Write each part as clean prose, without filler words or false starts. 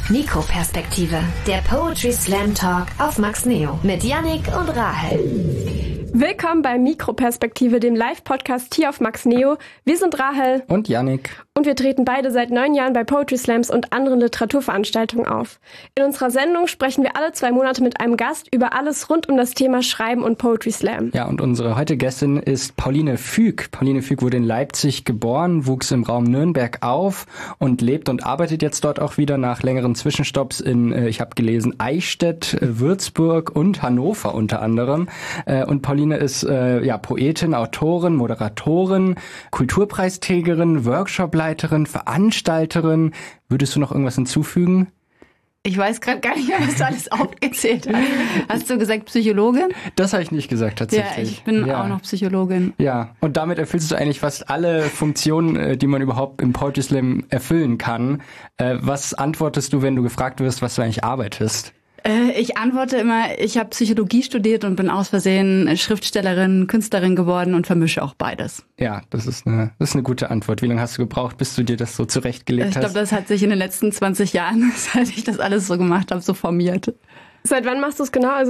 Mikroperspektive, der Poetry Slam Talk auf Max Neo mit Yannick und Rahel. Willkommen bei Mikroperspektive, dem Live-Podcast hier auf Max Neo. Wir sind Rahel und Yannick. Und wir treten beide seit 9 Jahren bei Poetry Slams und anderen Literaturveranstaltungen auf. In unserer Sendung sprechen wir alle 2 Monate mit einem Gast über alles rund um das Thema Schreiben und Poetry Slam. Ja, und unsere heutige Gästin ist Pauline Füg. Pauline Füg wurde in Leipzig geboren, wuchs im Raum Nürnberg auf und lebt und arbeitet jetzt dort auch wieder nach längeren Zwischenstopps in, ich habe gelesen, Eichstätt, Würzburg und Hannover unter anderem. Und Pauline ist Poetin, Autorin, Moderatorin, Kulturpreisträgerin, Workshopleiterin, Veranstalterin. Würdest du noch irgendwas hinzufügen? Ich weiß gerade gar nicht mehr, was du alles aufgezählt hast. Hast du gesagt Psychologin? Das habe ich nicht gesagt tatsächlich. Ja, ich bin auch noch Psychologin. Ja, und damit erfüllst du eigentlich fast alle Funktionen, die man überhaupt im Poetry Slam erfüllen kann. Was antwortest du, wenn du gefragt wirst, was du eigentlich arbeitest? Ich antworte immer, ich habe Psychologie studiert und bin aus Versehen Schriftstellerin, Künstlerin geworden und vermische auch beides. Ja, das ist eine gute Antwort. Wie lange hast du gebraucht, bis du dir das so zurechtgelegt hast? Ich glaube, das hat sich in den letzten 20 Jahren, seit ich das alles so gemacht habe, so formiert. Seit wann machst du es genau?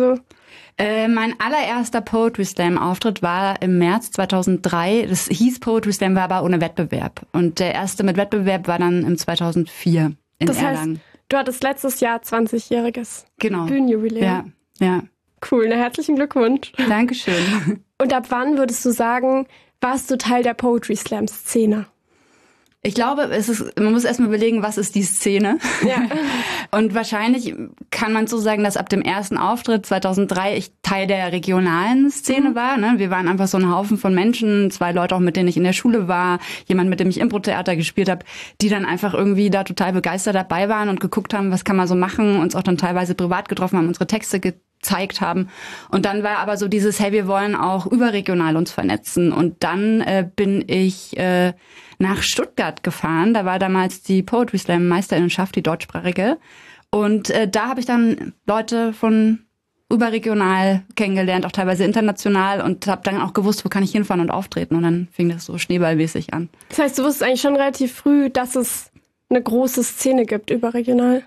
Mein allererster Poetry Slam Auftritt war im März 2003. Das hieß Poetry Slam, war aber ohne Wettbewerb. Und der erste mit Wettbewerb war dann im 2004 in Erlangen. Du hattest letztes Jahr 20-jähriges Bühnenjubiläum. Ja. Cool, herzlichen Glückwunsch. Dankeschön. Und ab wann würdest du sagen, warst du Teil der Poetry Slam Szene? Ich glaube, man muss erstmal überlegen, was ist die Szene? Ja. Und wahrscheinlich kann man so sagen, dass ab dem ersten Auftritt 2003 ich Teil der regionalen Szene war. Ne? Wir waren einfach so ein Haufen von Menschen, 2 Leute auch, mit denen ich in der Schule war, jemand, mit dem ich Impro-Theater gespielt habe, die dann einfach irgendwie da total begeistert dabei waren und geguckt haben, was kann man so machen, uns auch dann teilweise privat getroffen haben, unsere Texte gezeigt haben. Und dann war aber so dieses, hey, wir wollen auch überregional uns vernetzen. Und dann bin ich nach Stuttgart gefahren. Da war damals die Poetry Slam Meisterinnenschaft, die deutschsprachige. Und da habe ich dann Leute von überregional kennengelernt, auch teilweise international, und habe dann auch gewusst, wo kann ich hinfahren und auftreten. Und dann fing das so schneeballmäßig an. Das heißt, du wusstest eigentlich schon relativ früh, dass es eine große Szene gibt, überregional?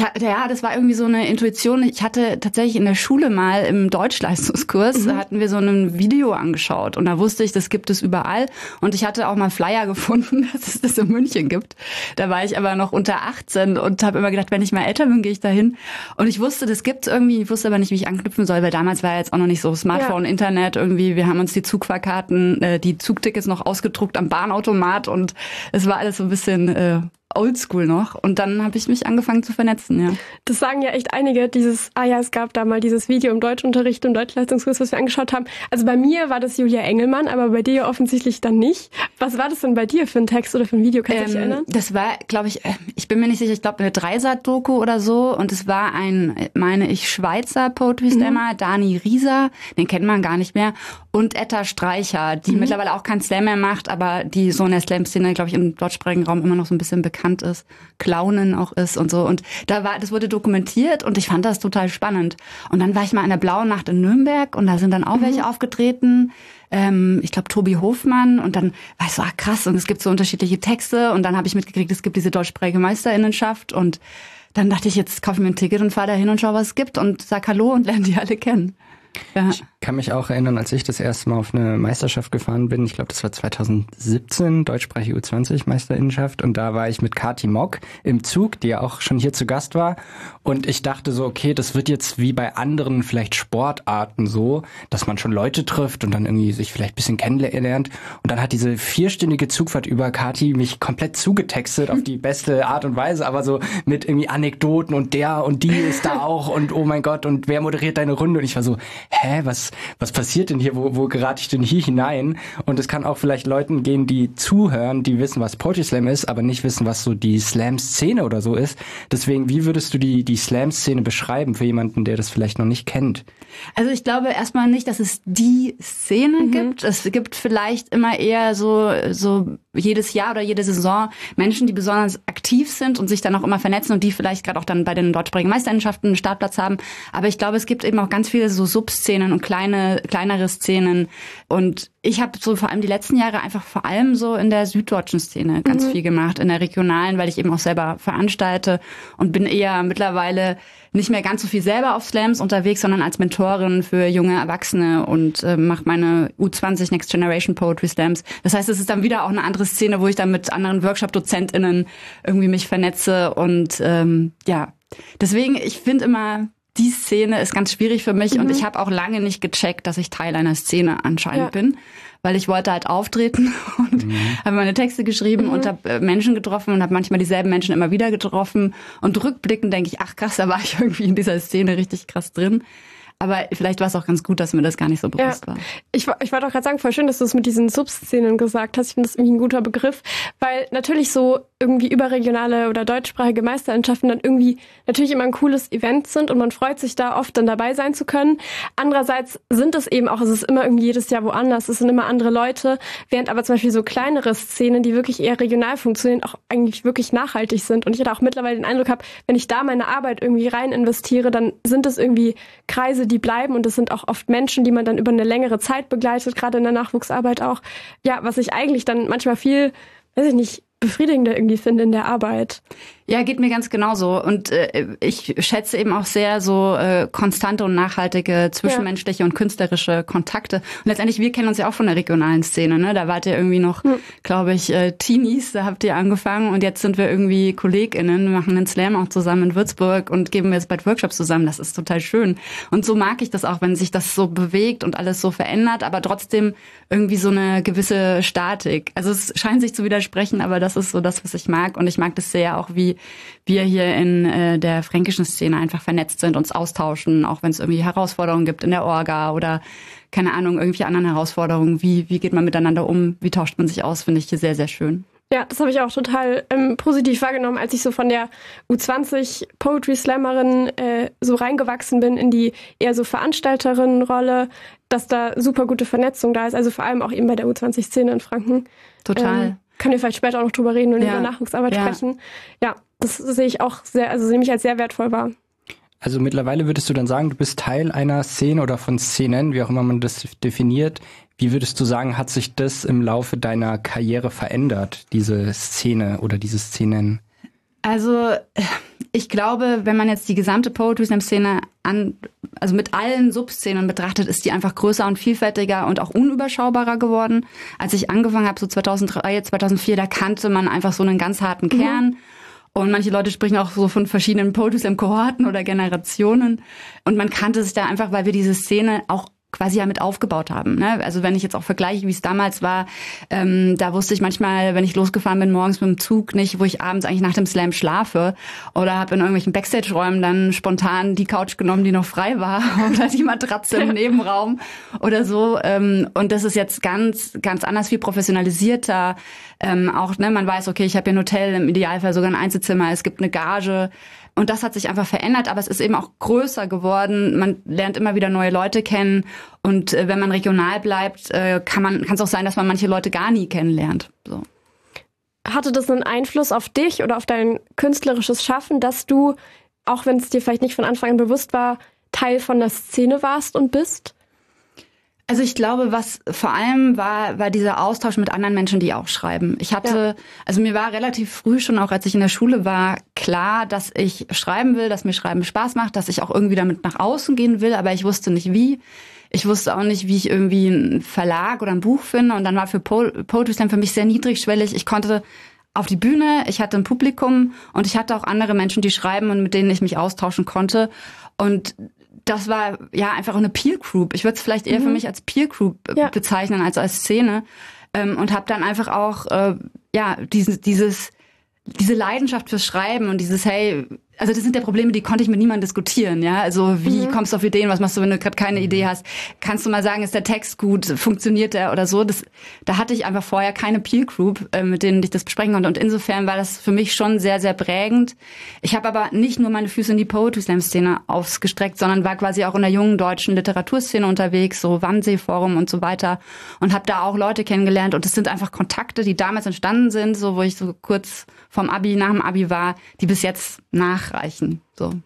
Das war irgendwie so eine Intuition. Ich hatte tatsächlich in der Schule mal im Deutschleistungskurs, da hatten wir so ein Video angeschaut und da wusste ich, das gibt es überall. Und ich hatte auch mal Flyer gefunden, dass es das in München gibt. Da war ich aber noch unter 18 und habe immer gedacht, wenn ich mal älter bin, gehe ich da hin. Und ich wusste, das gibt's irgendwie, ich wusste aber nicht, wie ich anknüpfen soll, weil damals war ja jetzt auch noch nicht so Smartphone, Internet irgendwie. Wir haben uns die Zugfahrkarten, die Zugtickets noch ausgedruckt am Bahnautomat und es war alles so ein bisschen oldschool noch. Und dann habe ich mich angefangen zu vernetzen, ja. Das sagen ja echt einige, es gab da mal dieses Video im Deutschunterricht, im Deutschleistungskurs, was wir angeschaut haben. Also bei mir war das Julia Engelmann, aber bei dir offensichtlich dann nicht. Was war das denn bei dir für ein Text oder für ein Video? Kannst du dich erinnern? Das war, glaube ich bin mir nicht sicher, ich glaube eine Dreisat-Doku oder so. Und es war ein, meine ich, Schweizer Poetry Slammer, Dani Rieser, den kennt man gar nicht mehr. Und Etta Streicher, die mittlerweile auch keinen Slam mehr macht, aber die so in der Slam-Szene, glaube ich, im deutschsprachigen Raum immer noch so ein bisschen bekannt ist, Clownen auch ist und so. Und das wurde dokumentiert und ich fand das total spannend. Und dann war ich mal an der Blauen Nacht in Nürnberg und da sind dann auch welche aufgetreten. Ich glaube Tobi Hofmann, und dann war ich so, krass, und es gibt so unterschiedliche Texte, und dann habe ich mitgekriegt, es gibt diese deutschsprachige Meisterinnenschaft, und dann dachte ich, jetzt kaufe ich mir ein Ticket und fahre da hin und schaue, was es gibt, und sag Hallo und lerne die alle kennen. Ja. Ich kann mich auch erinnern, als ich das erste Mal auf eine Meisterschaft gefahren bin, ich glaube, das war 2017, deutschsprachige U20-Meisterinnenschaft, und da war ich mit Kati Mock im Zug, die ja auch schon hier zu Gast war, und ich dachte so, okay, das wird jetzt wie bei anderen vielleicht Sportarten so, dass man schon Leute trifft und dann irgendwie sich vielleicht ein bisschen kennenlernt, und dann hat diese 4-stündige Zugfahrt über Kati mich komplett zugetextet auf die beste Art und Weise, aber so mit irgendwie Anekdoten und der und die ist da auch und oh mein Gott, und wer moderiert deine Runde, und ich war so, was passiert denn hier? Wo gerate ich denn hier hinein? Und es kann auch vielleicht Leuten gehen, die zuhören, die wissen, was Poetry Slam ist, aber nicht wissen, was so die Slam-Szene oder so ist. Deswegen, wie würdest du die Slam-Szene beschreiben für jemanden, der das vielleicht noch nicht kennt? Also ich glaube erstmal nicht, dass es die Szene gibt. Es gibt vielleicht immer eher so jedes Jahr oder jede Saison Menschen, die besonders aktiv sind und sich dann auch immer vernetzen und die vielleicht gerade auch dann bei den deutschsprachigen Meisterinnenschaften einen Startplatz haben. Aber ich glaube, es gibt eben auch ganz viele so Subszenen und kleinere Szenen. Und ich habe so vor allem die letzten Jahre einfach vor allem so in der süddeutschen Szene ganz viel gemacht, in der regionalen, weil ich eben auch selber veranstalte und bin eher mittlerweile nicht mehr ganz so viel selber auf Slams unterwegs, sondern als Mentorin für junge Erwachsene und mache meine U20 Next Generation Poetry Slams. Das heißt, es ist dann wieder auch eine andere Szene, wo ich dann mit anderen Workshop-DozentInnen irgendwie mich vernetze und deswegen, ich finde immer, die Szene ist ganz schwierig für mich und ich habe auch lange nicht gecheckt, dass ich Teil einer Szene anscheinend bin, weil ich wollte halt auftreten und habe meine Texte geschrieben und habe Menschen getroffen und habe manchmal dieselben Menschen immer wieder getroffen und rückblickend denke ich, ach krass, da war ich irgendwie in dieser Szene richtig krass drin. Aber vielleicht war es auch ganz gut, dass mir das gar nicht so bewusst war. Ich wollte auch gerade sagen, voll schön, dass du es mit diesen Subszenen gesagt hast. Ich finde das irgendwie ein guter Begriff, weil natürlich so irgendwie überregionale oder deutschsprachige Meisterschaften dann irgendwie natürlich immer ein cooles Event sind und man freut sich da oft dann dabei sein zu können. Andererseits sind es eben auch, es ist immer irgendwie jedes Jahr woanders, es sind immer andere Leute, während aber zum Beispiel so kleinere Szenen, die wirklich eher regional funktionieren, auch eigentlich wirklich nachhaltig sind. Und ich da auch mittlerweile den Eindruck habe, wenn ich da meine Arbeit irgendwie rein investiere, dann sind es irgendwie Kreise, die bleiben und es sind auch oft Menschen, die man dann über eine längere Zeit begleitet, gerade in der Nachwuchsarbeit auch. Ja, was ich eigentlich dann manchmal viel, weiß ich nicht, befriedigender irgendwie finde in der Arbeit. Ja, geht mir ganz genauso. Und ich schätze eben auch sehr so konstante und nachhaltige zwischenmenschliche und künstlerische Kontakte. Und letztendlich, wir kennen uns ja auch von der regionalen Szene. Ne? Da wart ihr irgendwie noch, glaube ich, Teenies, da habt ihr angefangen. Und jetzt sind wir irgendwie KollegInnen, wir machen einen Slam auch zusammen in Würzburg und geben jetzt bald Workshops zusammen. Das ist total schön. Und so mag ich das auch, wenn sich das so bewegt und alles so verändert, aber trotzdem irgendwie so eine gewisse Statik. Also es scheint sich zu widersprechen, aber das ist so das, was ich mag. Und ich mag das sehr auch, wie wir hier in der fränkischen Szene einfach vernetzt sind, uns austauschen, auch wenn es irgendwie Herausforderungen gibt in der Orga oder, keine Ahnung, irgendwelche anderen Herausforderungen. Wie geht man miteinander um? Wie tauscht man sich aus? Finde ich hier sehr, sehr schön. Ja, das habe ich auch total positiv wahrgenommen, als ich so von der U20 Poetry Slammerin so reingewachsen bin in die eher so Veranstalterinnenrolle, dass da super gute Vernetzung da ist. Also vor allem auch eben bei der U20-Szene in Franken. Total. Können wir vielleicht später auch noch drüber reden und über Nachwuchsarbeit sprechen. Ja, das sehe ich auch sehr, also nehme ich als sehr wertvoll wahr. Also mittlerweile würdest du dann sagen, du bist Teil einer Szene oder von Szenen, wie auch immer man das definiert. Wie würdest du sagen, hat sich das im Laufe deiner Karriere verändert, diese Szene oder diese Szenen? Also ich glaube, wenn man jetzt die gesamte Poetry Slam Szene also mit allen Subszenen betrachtet, ist die einfach größer und vielfältiger und auch unüberschaubarer geworden. Als ich angefangen habe, so 2003, 2004, da kannte man einfach so einen ganz harten Kern. Und manche Leute sprechen auch so von verschiedenen Poetry Slam Kohorten oder Generationen. Und man kannte sich da einfach, weil wir diese Szene auch quasi ja mit aufgebaut haben. Ne? Also wenn ich jetzt auch vergleiche, wie es damals war, da wusste ich manchmal, wenn ich losgefahren bin morgens mit dem Zug, nicht, wo ich abends eigentlich nach dem Slam schlafe oder habe in irgendwelchen Backstage-Räumen dann spontan die Couch genommen, die noch frei war oder die Matratze im Nebenraum oder so. Und das ist jetzt ganz, ganz anders, viel professionalisierter. Auch, ne, man weiß, okay, ich habe hier ein Hotel, im Idealfall sogar ein Einzelzimmer, es gibt eine Gage. Und das hat sich einfach verändert, aber es ist eben auch größer geworden. Man lernt immer wieder neue Leute kennen. Und wenn man regional bleibt, kann es auch sein, dass man manche Leute gar nie kennenlernt. So. Hatte das einen Einfluss auf dich oder auf dein künstlerisches Schaffen, dass du, auch wenn es dir vielleicht nicht von Anfang an bewusst war, Teil von der Szene warst und bist? Also ich glaube, was vor allem war dieser Austausch mit anderen Menschen, die auch schreiben. Also mir war relativ früh schon, auch als ich in der Schule war, klar, dass ich schreiben will, dass mir Schreiben Spaß macht, dass ich auch irgendwie damit nach außen gehen will, aber ich wusste nicht wie. Ich wusste auch nicht, wie ich irgendwie einen Verlag oder ein Buch finde. Und dann war für Poetry Slam für mich sehr niedrigschwellig. Ich konnte auf die Bühne, ich hatte ein Publikum und ich hatte auch andere Menschen, die schreiben und mit denen ich mich austauschen konnte. Und das war ja einfach eine Peer Group. Ich würde es vielleicht eher für mich als Peer Group bezeichnen als Szene. Und habe dann einfach auch diese Leidenschaft fürs Schreiben und dieses, hey, also das sind ja Probleme, die konnte ich mit niemandem diskutieren, ja. Also wie kommst du auf Ideen, was machst du, wenn du gerade keine Idee hast? Kannst du mal sagen, ist der Text gut, funktioniert der oder so? Da hatte ich einfach vorher keine Peer Group, mit denen ich das besprechen konnte. Und insofern war das für mich schon sehr, sehr prägend. Ich habe aber nicht nur meine Füße in die Poetry Slam Szene ausgestreckt, sondern war quasi auch in der jungen deutschen Literaturszene unterwegs, so Wannsee Forum und so weiter. Und habe da auch Leute kennengelernt. Und es sind einfach Kontakte, die damals entstanden sind, so wo ich so kurz vom Abi, nach dem Abi war, die bis jetzt nachreichen. So.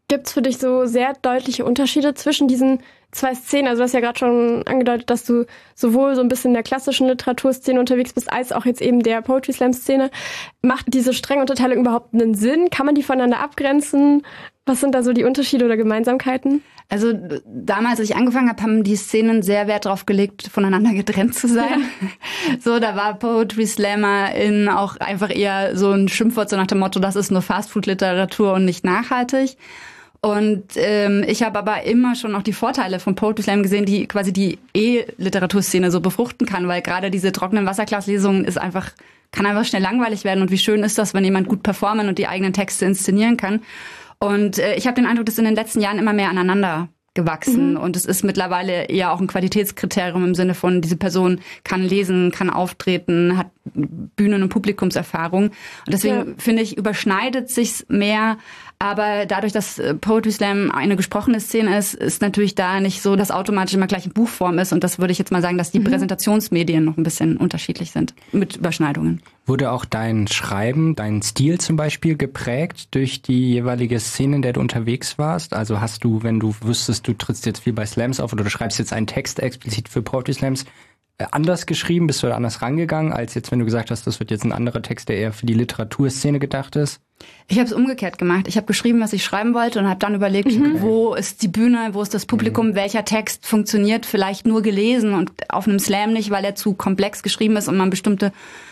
Gibt's für dich so sehr deutliche Unterschiede zwischen diesen zwei Szenen? Also du hast ja gerade schon angedeutet, dass du sowohl so ein bisschen in der klassischen Literaturszene unterwegs bist, als auch jetzt eben der Poetry Slam Szene. Macht diese strenge Unterteilung überhaupt einen Sinn? Kann man die voneinander abgrenzen? Was sind da so die Unterschiede oder Gemeinsamkeiten? Also damals, als ich angefangen habe, haben die Szenen sehr Wert darauf gelegt, voneinander getrennt zu sein. Ja. So, da war Poetry Slammer in auch einfach eher so ein Schimpfwort, so nach dem Motto, das ist nur Fastfood-Literatur und nicht nachhaltig. Und ich habe aber immer schon auch die Vorteile von Poetry Slam gesehen, die quasi die Literaturszene so befruchten kann, weil gerade diese trockenen Wasserglaslesungen kann einfach schnell langweilig werden. Und wie schön ist das, wenn jemand gut performen und die eigenen Texte inszenieren kann. Und ich habe den Eindruck, dass in den letzten Jahren immer mehr aneinander gewachsen. Und es ist mittlerweile eher auch ein Qualitätskriterium im Sinne von, diese Person kann lesen, kann auftreten, hat Bühnen- und Publikumserfahrung. Und deswegen finde ich, überschneidet sich's mehr. Aber dadurch, dass Poetry Slam eine gesprochene Szene ist natürlich da nicht so, dass automatisch immer gleich in Buchform ist. Und das würde ich jetzt mal sagen, dass die Präsentationsmedien noch ein bisschen unterschiedlich sind mit Überschneidungen. Wurde auch dein Schreiben, dein Stil zum Beispiel geprägt durch die jeweilige Szene, in der du unterwegs warst? Also hast du, wenn du wüsstest, du trittst jetzt viel bei Slams auf oder du schreibst jetzt einen Text explizit für Poetry Slams, anders geschrieben? Bist du da anders rangegangen, als jetzt, wenn du gesagt hast, das wird jetzt ein anderer Text, der eher für die Literaturszene gedacht ist? Ich habe es umgekehrt gemacht. Ich habe geschrieben, was ich schreiben wollte und habe dann überlegt, wo ist die Bühne, wo ist das Publikum, welcher Text funktioniert vielleicht nur gelesen und auf einem Slam nicht, weil er zu komplex geschrieben ist und man bestimmte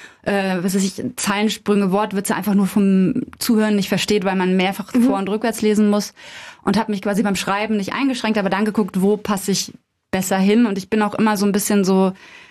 Zeilensprünge, Wortwitze einfach nur vom Zuhören nicht versteht, weil man mehrfach vor- und rückwärts lesen muss. Und habe mich quasi beim Schreiben nicht eingeschränkt, aber dann geguckt, wo passe ich besser hin. Und ich bin auch immer so ein bisschen so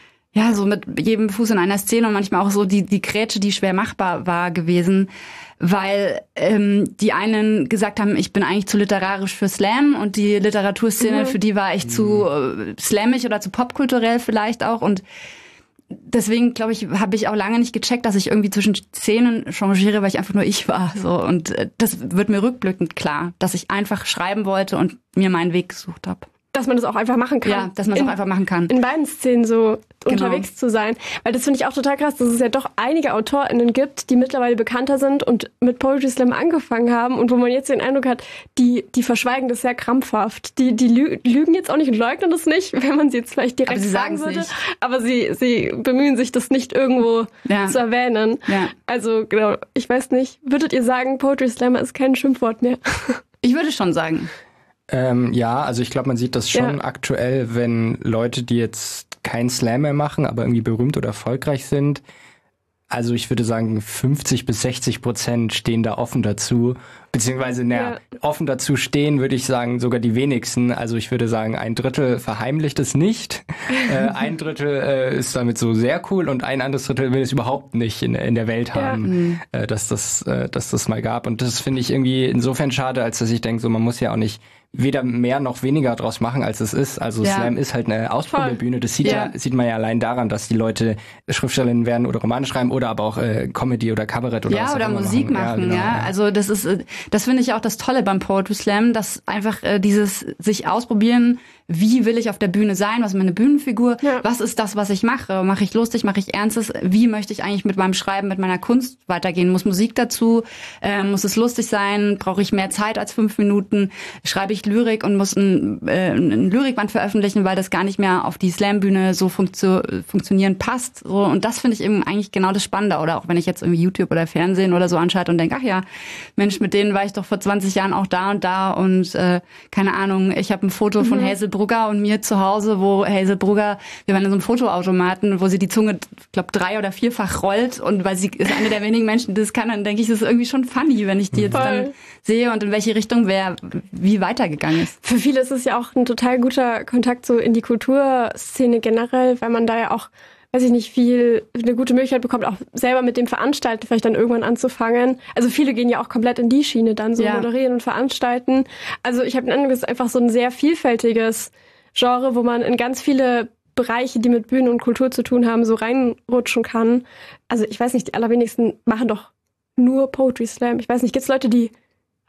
mit jedem Fuß in einer Szene und manchmal auch so die Grätsche, die schwer machbar war gewesen, weil die einen gesagt haben, ich bin eigentlich zu literarisch für Slam und die Literaturszene, für die war ich zu slammig oder zu popkulturell vielleicht auch. Und deswegen, glaube ich, habe ich auch lange nicht gecheckt, dass ich irgendwie zwischen Szenen changiere, weil ich einfach nur ich war. So. Und das wird mir rückblickend klar, dass ich einfach schreiben wollte und mir meinen Weg gesucht habe. Dass man das auch einfach machen kann. Ja, dass man es auch einfach machen kann. In beiden Szenen so unterwegs zu sein. Weil das finde ich auch total krass, dass es ja doch einige AutorInnen gibt, die mittlerweile bekannter sind und mit Poetry Slam angefangen haben und wo man jetzt den Eindruck hat, die verschweigen das sehr krampfhaft. Die lügen jetzt auch nicht und leugnen das nicht, wenn man sie jetzt vielleicht direkt sagen würde. Nicht. Aber sie bemühen sich, das nicht irgendwo zu erwähnen. Ja. Also genau, ich weiß nicht, würdet ihr sagen, Poetry Slammer ist kein Schimpfwort mehr? Ich würde schon sagen. Ja, also ich glaube, man sieht das schon aktuell, wenn Leute, die jetzt keinen Slam mehr machen, aber irgendwie berühmt oder erfolgreich sind. Also ich würde sagen, 50-60% stehen da offen dazu. Beziehungsweise, offen dazu stehen, würde ich sagen, sogar die wenigsten. Also ich würde sagen, 1/3 verheimlicht es nicht. 1/3 ist damit so sehr cool und ein anderes Drittel will es überhaupt nicht in der Welt haben, dass das mal gab. Und das finde ich irgendwie insofern schade, als dass ich denke, so man muss ja auch nicht weder mehr noch weniger draus machen, als es ist. Also Slam ist halt eine Ausprobierbühne. Das sieht man ja allein daran, dass die Leute Schriftstellerinnen werden oder Romane schreiben oder aber auch Comedy oder Kabarett oder was auch oder immer Musik machen. Also das finde ich auch das Tolle beim Poetry Slam, dass einfach dieses sich ausprobieren, wie will ich auf der Bühne sein, was ist meine Bühnenfigur, was ist das, was ich mache, mache ich lustig, mache ich Ernstes, wie möchte ich eigentlich mit meinem Schreiben, mit meiner Kunst weitergehen, muss Musik dazu, muss es lustig sein, brauche ich mehr Zeit als 5 Minuten, schreibe ich Lyrik und muss ein Lyrikband veröffentlichen, weil das gar nicht mehr auf die Slam-Bühne so funktionieren passt. So, und das finde ich eben eigentlich genau das Spannende. Oder auch wenn ich jetzt irgendwie YouTube oder Fernsehen oder so anschalte und denke, ach ja, Mensch, mit denen war ich doch vor 20 Jahren auch da und keine Ahnung, ich habe ein Foto von Hazel Brugger und mir zu Hause, wo Hazel Brugger, wir waren in so einem Fotoautomaten, wo sie die Zunge, glaube 3- oder 4-fach rollt und weil sie ist eine der wenigen Menschen, die das kann, dann denke ich, das ist irgendwie schon funny, wenn ich die jetzt dann sehe und in welche Richtung wie weitergegangen ist. Für viele ist es ja auch ein total guter Kontakt so in die Kulturszene generell, weil man da ja auch, weiß ich nicht, eine gute Möglichkeit bekommt, auch selber mit dem Veranstalten vielleicht dann irgendwann anzufangen. Also viele gehen ja auch komplett in die Schiene dann, so moderieren und veranstalten. Also ich habe den Eindruck, es ist einfach so ein sehr vielfältiges Genre, wo man in ganz viele Bereiche, die mit Bühne und Kultur zu tun haben, so reinrutschen kann. Also ich weiß nicht, die allerwenigsten machen doch nur Poetry Slam. Ich weiß nicht, gibt es Leute, die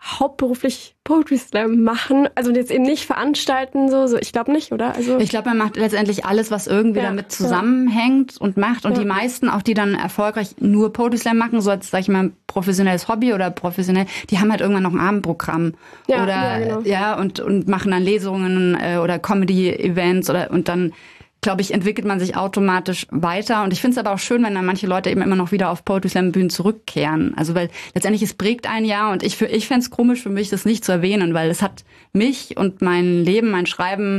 hauptberuflich Poetry Slam machen? Also jetzt eben nicht veranstalten, so ich glaube nicht, oder? Also ich glaube, man macht letztendlich alles, was irgendwie damit zusammenhängt und macht. Und die meisten, auch die dann erfolgreich nur Poetry Slam machen, so als, sag ich mal, professionelles Hobby oder professionell, die haben halt irgendwann noch ein Abendprogramm. Und machen dann Lesungen oder Comedy-Events und dann, glaube ich, entwickelt man sich automatisch weiter. Und ich finde es aber auch schön, wenn dann manche Leute eben immer noch wieder auf Poetry Slam Bühnen zurückkehren. Also weil letztendlich es prägt ein Jahr und ich fände es komisch für mich, das nicht zu erwähnen, weil es hat mich und mein Leben, mein Schreiben,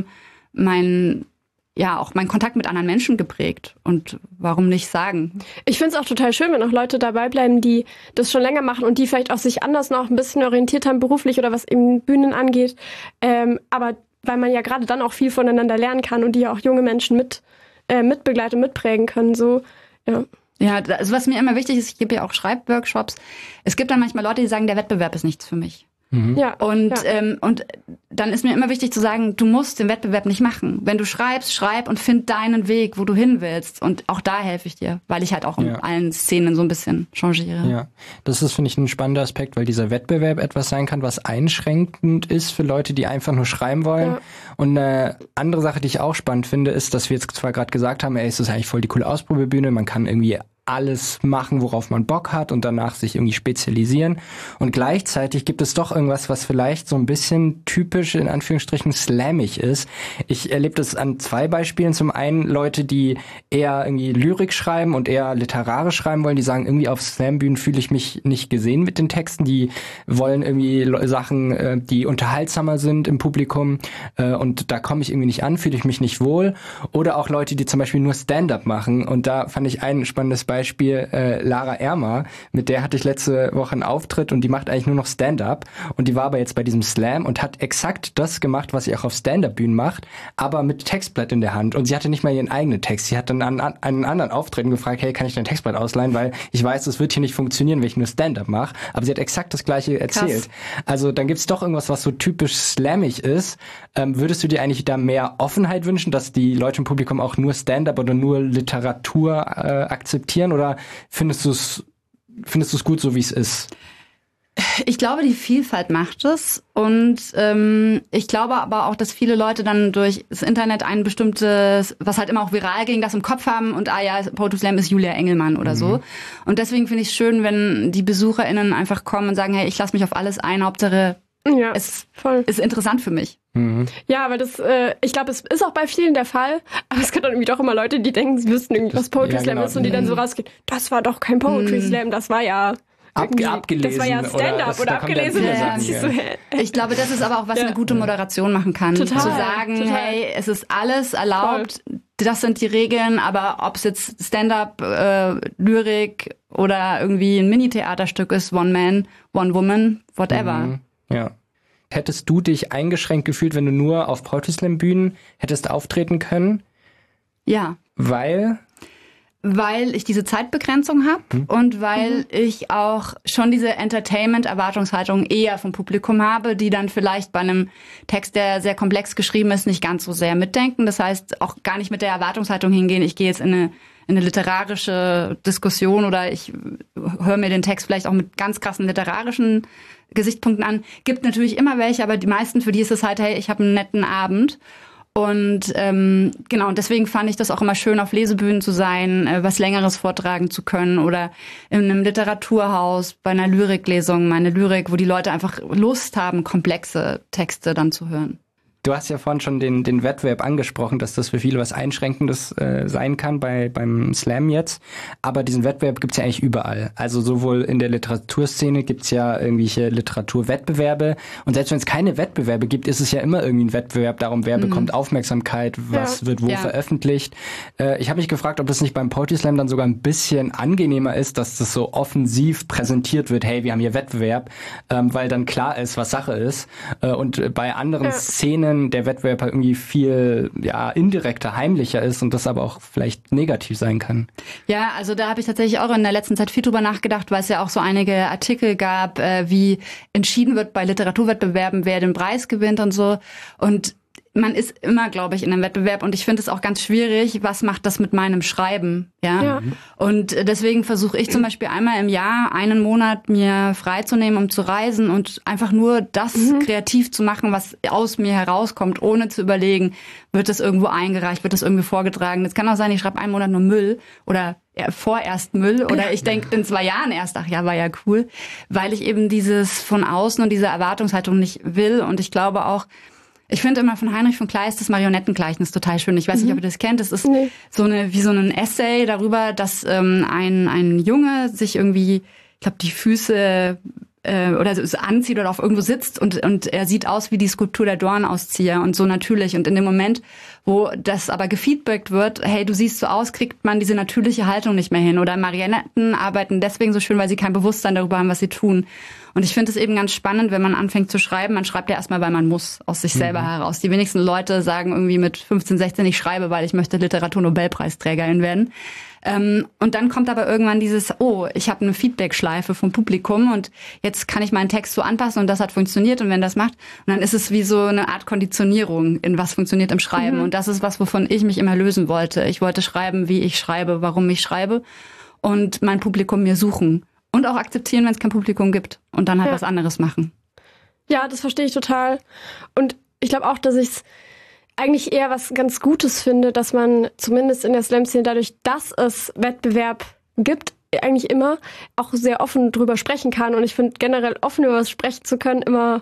auch mein Kontakt mit anderen Menschen geprägt. Und warum nicht sagen? Ich finde es auch total schön, wenn auch Leute dabei bleiben, die das schon länger machen und die vielleicht auch sich anders noch ein bisschen orientiert haben beruflich oder was eben Bühnen angeht. Aber weil man ja gerade dann auch viel voneinander lernen kann und die ja auch junge Menschen mitbegleiten, mitprägen können. So, ja. Ja, also was mir immer wichtig ist, ich gebe ja auch Schreibworkshops. Es gibt dann manchmal Leute, die sagen, der Wettbewerb ist nichts für mich. Ja, und dann ist mir immer wichtig zu sagen, du musst den Wettbewerb nicht machen. Wenn du schreibst, schreib und find deinen Weg, wo du hin willst. Und auch da helfe ich dir, weil ich halt auch in allen Szenen so ein bisschen changiere. Ja, das ist, finde ich, ein spannender Aspekt, weil dieser Wettbewerb etwas sein kann, was einschränkend ist für Leute, die einfach nur schreiben wollen. Ja. Und eine andere Sache, die ich auch spannend finde, ist, dass wir jetzt zwar gerade gesagt haben, es ist eigentlich voll die coole Ausprobebühne, man kann irgendwie alles machen, worauf man Bock hat und danach sich irgendwie spezialisieren. Und gleichzeitig gibt es doch irgendwas, was vielleicht so ein bisschen typisch in Anführungsstrichen slammig ist. Ich erlebe das an 2 Beispielen. Zum einen Leute, die eher irgendwie Lyrik schreiben und eher literarisch schreiben wollen, die sagen, irgendwie auf Slambühnen fühle ich mich nicht gesehen mit den Texten. Die wollen irgendwie Sachen, die unterhaltsamer sind im Publikum und da komme ich irgendwie nicht an, fühle ich mich nicht wohl. Oder auch Leute, die zum Beispiel nur Stand-up machen und da fand ich ein spannendes Beispiel, Lara Ermer, mit der hatte ich letzte Woche einen Auftritt und die macht eigentlich nur noch Stand-up und die war aber jetzt bei diesem Slam und hat exakt das gemacht, was sie auch auf Stand-up-Bühnen macht, aber mit Textblatt in der Hand und sie hatte nicht mal ihren eigenen Text. Sie hat dann an einen anderen Auftritten gefragt, hey, kann ich dein Textblatt ausleihen, weil ich weiß, das wird hier nicht funktionieren, wenn ich nur Stand-up mache, aber sie hat exakt das Gleiche erzählt. Krass. Also dann gibt's doch irgendwas, was so typisch slammig ist. Würdest du dir eigentlich da mehr Offenheit wünschen, dass die Leute im Publikum auch nur Stand-up oder nur Literatur akzeptieren? Oder findest du es gut, so wie es ist? Ich glaube, die Vielfalt macht es. Und ich glaube aber auch, dass viele Leute dann durch das Internet ein bestimmtes, was halt immer auch viral ging, das im Kopf haben und Poetry Slam ist Julia Engelmann oder so. Und deswegen finde ich es schön, wenn die BesucherInnen einfach kommen und sagen, hey, ich lasse mich auf alles ein, Hauptsache es ist interessant für mich. Ja, aber ich glaube, es ist auch bei vielen der Fall. Aber es gibt dann irgendwie doch immer Leute, die denken, sie wüssten irgendwie, was Poetry Slam ist und die dann so rausgehen, das war doch kein Poetry Slam, das war ja abgelesen. Das war ja Stand-up oder abgelesen. Ich glaube, das ist aber auch, was eine gute Moderation machen kann. Total, zu sagen, hey, es ist alles erlaubt, das sind die Regeln, aber ob es jetzt Stand-up, Lyrik oder irgendwie ein Mini-Theaterstück ist, One Man, One Woman, whatever. Ja. Hättest du dich eingeschränkt gefühlt, wenn du nur auf Poetry Slam Bühnen hättest auftreten können? Ja. Weil ich diese Zeitbegrenzung habe und weil ich auch schon diese Entertainment-Erwartungshaltung eher vom Publikum habe, die dann vielleicht bei einem Text, der sehr komplex geschrieben ist, nicht ganz so sehr mitdenken. Das heißt, auch gar nicht mit der Erwartungshaltung hingehen, ich gehe jetzt in eine literarische Diskussion oder ich höre mir den Text vielleicht auch mit ganz krassen literarischen Gesichtspunkten an. Gibt natürlich immer welche, aber die meisten, für die ist es halt, hey, ich habe einen netten Abend. Und und deswegen fand ich das auch immer schön, auf Lesebühnen zu sein, was Längeres vortragen zu können oder in einem Literaturhaus bei einer Lyriklesung, meine Lyrik, wo die Leute einfach Lust haben, komplexe Texte dann zu hören. Du hast ja vorhin schon den Wettbewerb angesprochen, dass das für viele was Einschränkendes sein kann beim Slam jetzt. Aber diesen Wettbewerb gibt's ja eigentlich überall. Also sowohl in der Literaturszene gibt's ja irgendwelche Literaturwettbewerbe. Und selbst wenn es keine Wettbewerbe gibt, ist es ja immer irgendwie ein Wettbewerb darum, wer bekommt Aufmerksamkeit, was wird wo veröffentlicht. Ich habe mich gefragt, ob das nicht beim Poetry Slam dann sogar ein bisschen angenehmer ist, dass das so offensiv präsentiert wird. Hey, wir haben hier Wettbewerb, weil dann klar ist, was Sache ist. Und bei anderen Szenen der Wettbewerb halt irgendwie viel indirekter, heimlicher ist und das aber auch vielleicht negativ sein kann. Ja, also da habe ich tatsächlich auch in der letzten Zeit viel drüber nachgedacht, weil es ja auch so einige Artikel gab, wie entschieden wird bei Literaturwettbewerben, wer den Preis gewinnt und so. Und man ist immer, glaube ich, in einem Wettbewerb und ich finde es auch ganz schwierig, was macht das mit meinem Schreiben, ja? Und deswegen versuche ich zum Beispiel einmal im Jahr einen Monat mir freizunehmen, um zu reisen und einfach nur das kreativ zu machen, was aus mir herauskommt, ohne zu überlegen, wird das irgendwo eingereicht, wird das irgendwie vorgetragen. Es kann auch sein, ich schreibe einen Monat nur Müll oder vorerst Müll oder ich denke in 2 Jahren erst, ach ja, war ja cool, weil ich eben dieses von außen und diese Erwartungshaltung nicht will und ich glaube auch, ich finde immer von Heinrich von Kleist das Marionettengleichnis total schön. Ich weiß nicht, ob ihr das kennt. Das ist so ein Essay darüber, dass ein Junge sich irgendwie, ich glaube, die Füße oder so anzieht oder auf irgendwo sitzt und er sieht aus wie die Skulptur der Dornauszieher und so natürlich. Und in dem Moment, wo das aber gefeedbackt wird, hey, du siehst so aus, kriegt man diese natürliche Haltung nicht mehr hin. Oder Marionetten arbeiten deswegen so schön, weil sie kein Bewusstsein darüber haben, was sie tun. Und ich finde es eben ganz spannend, wenn man anfängt zu schreiben. Man schreibt ja erstmal, weil man muss, aus sich selber heraus. Die wenigsten Leute sagen irgendwie mit 15, 16, ich schreibe, weil ich möchte Literatur-Nobelpreisträgerin werden. Und dann kommt aber irgendwann dieses, ich habe eine Feedback-Schleife vom Publikum und jetzt kann ich meinen Text so anpassen und das hat funktioniert und wenn das macht, und dann ist es wie so eine Art Konditionierung in was funktioniert im Schreiben. Und das ist was, wovon ich mich immer lösen wollte. Ich wollte schreiben, wie ich schreibe, warum ich schreibe und mein Publikum mir suchen. Und auch akzeptieren, wenn es kein Publikum gibt. Und dann halt was anderes machen. Ja, das verstehe ich total. Und ich glaube auch, dass ich es eigentlich eher was ganz Gutes finde, dass man zumindest in der Slam-Szene dadurch, dass es Wettbewerb gibt, eigentlich immer auch sehr offen drüber sprechen kann. Und ich finde generell offen über was sprechen zu können immer,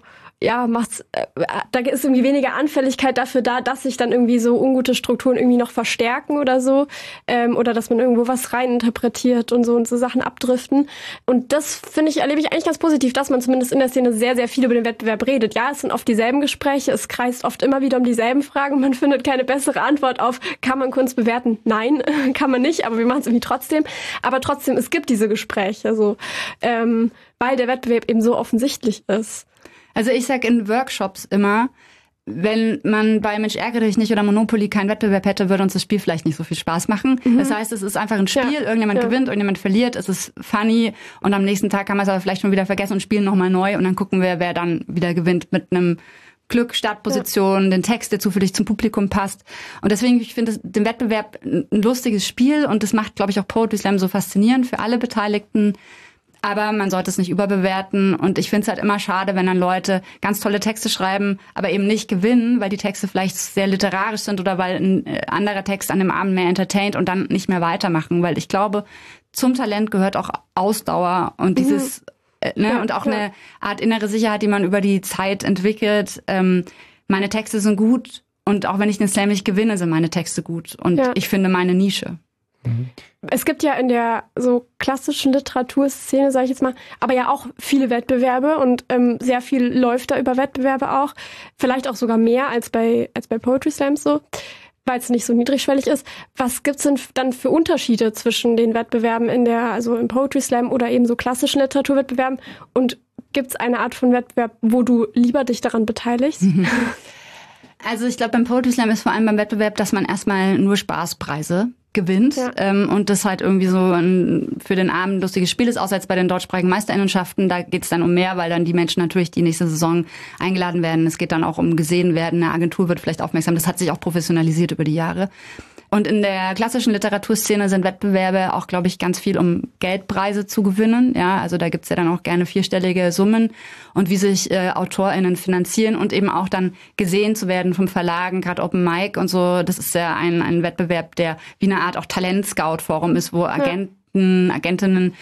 da ist irgendwie weniger Anfälligkeit dafür da, dass sich dann irgendwie so ungute Strukturen irgendwie noch verstärken oder so. Oder dass man irgendwo was reininterpretiert und so Sachen abdriften. Und das, finde ich, erlebe ich eigentlich ganz positiv, dass man zumindest in der Szene sehr, sehr viel über den Wettbewerb redet. Ja, es sind oft dieselben Gespräche, es kreist oft immer wieder um dieselben Fragen. Man findet keine bessere Antwort auf, kann man Kunst bewerten? Nein, kann man nicht, aber wir machen es irgendwie trotzdem. Aber trotzdem, es gibt diese Gespräche, so, weil der Wettbewerb eben so offensichtlich ist. Also ich sag in Workshops immer, wenn man bei Mensch ärgere dich nicht oder Monopoly keinen Wettbewerb hätte, würde uns das Spiel vielleicht nicht so viel Spaß machen. Das heißt, es ist einfach ein Spiel, irgendjemand gewinnt, irgendjemand verliert, es ist funny und am nächsten Tag kann man es aber vielleicht schon wieder vergessen und spielen nochmal neu und dann gucken wir, wer dann wieder gewinnt mit einem Glück, Startposition, den Text, der zufällig zum Publikum passt. Und deswegen, ich finde den Wettbewerb ein lustiges Spiel und das macht, glaube ich, auch Poetry Slam so faszinierend für alle Beteiligten. Aber man sollte es nicht überbewerten und ich finde es halt immer schade, wenn dann Leute ganz tolle Texte schreiben, aber eben nicht gewinnen, weil die Texte vielleicht sehr literarisch sind oder weil ein anderer Text an dem Abend mehr entertaint und dann nicht mehr weitermachen, weil ich glaube, zum Talent gehört auch Ausdauer und dieses und auch eine Art innere Sicherheit, die man über die Zeit entwickelt. Meine Texte sind gut und auch wenn ich den Slam nicht gewinne, sind meine Texte gut und ich finde meine Nische. Es gibt ja in der so klassischen Literaturszene, sage ich jetzt mal, aber ja auch viele Wettbewerbe und sehr viel läuft da über Wettbewerbe auch. Vielleicht auch sogar mehr als bei Poetry Slams so, weil es nicht so niedrigschwellig ist. Was gibt's denn dann für Unterschiede zwischen den Wettbewerben also im Poetry Slam oder eben so klassischen Literaturwettbewerben? Und gibt's eine Art von Wettbewerb, wo du lieber dich daran beteiligst? Also ich glaube, beim Poetry Slam ist vor allem beim Wettbewerb, dass man erstmal nur Spaßpreise gewinnt und das halt irgendwie so für den Abend ein lustiges Spiel ist, außer jetzt bei den deutschsprachigen Meisterinnenschaften, da geht es dann um mehr, weil dann die Menschen natürlich die nächste Saison eingeladen werden. Es geht dann auch um gesehen werden, eine Agentur wird vielleicht aufmerksam, das hat sich auch professionalisiert über die Jahre. Und in der klassischen Literaturszene sind Wettbewerbe auch, glaube ich, ganz viel, um Geldpreise zu gewinnen. Ja, also da gibt's ja dann auch gerne 4-stellige Summen und wie sich AutorInnen finanzieren und eben auch dann gesehen zu werden vom Verlagen, gerade Open Mic und so. Das ist ja ein Wettbewerb, der wie eine Art auch Talent-Scout-Forum ist, wo Agentinnen,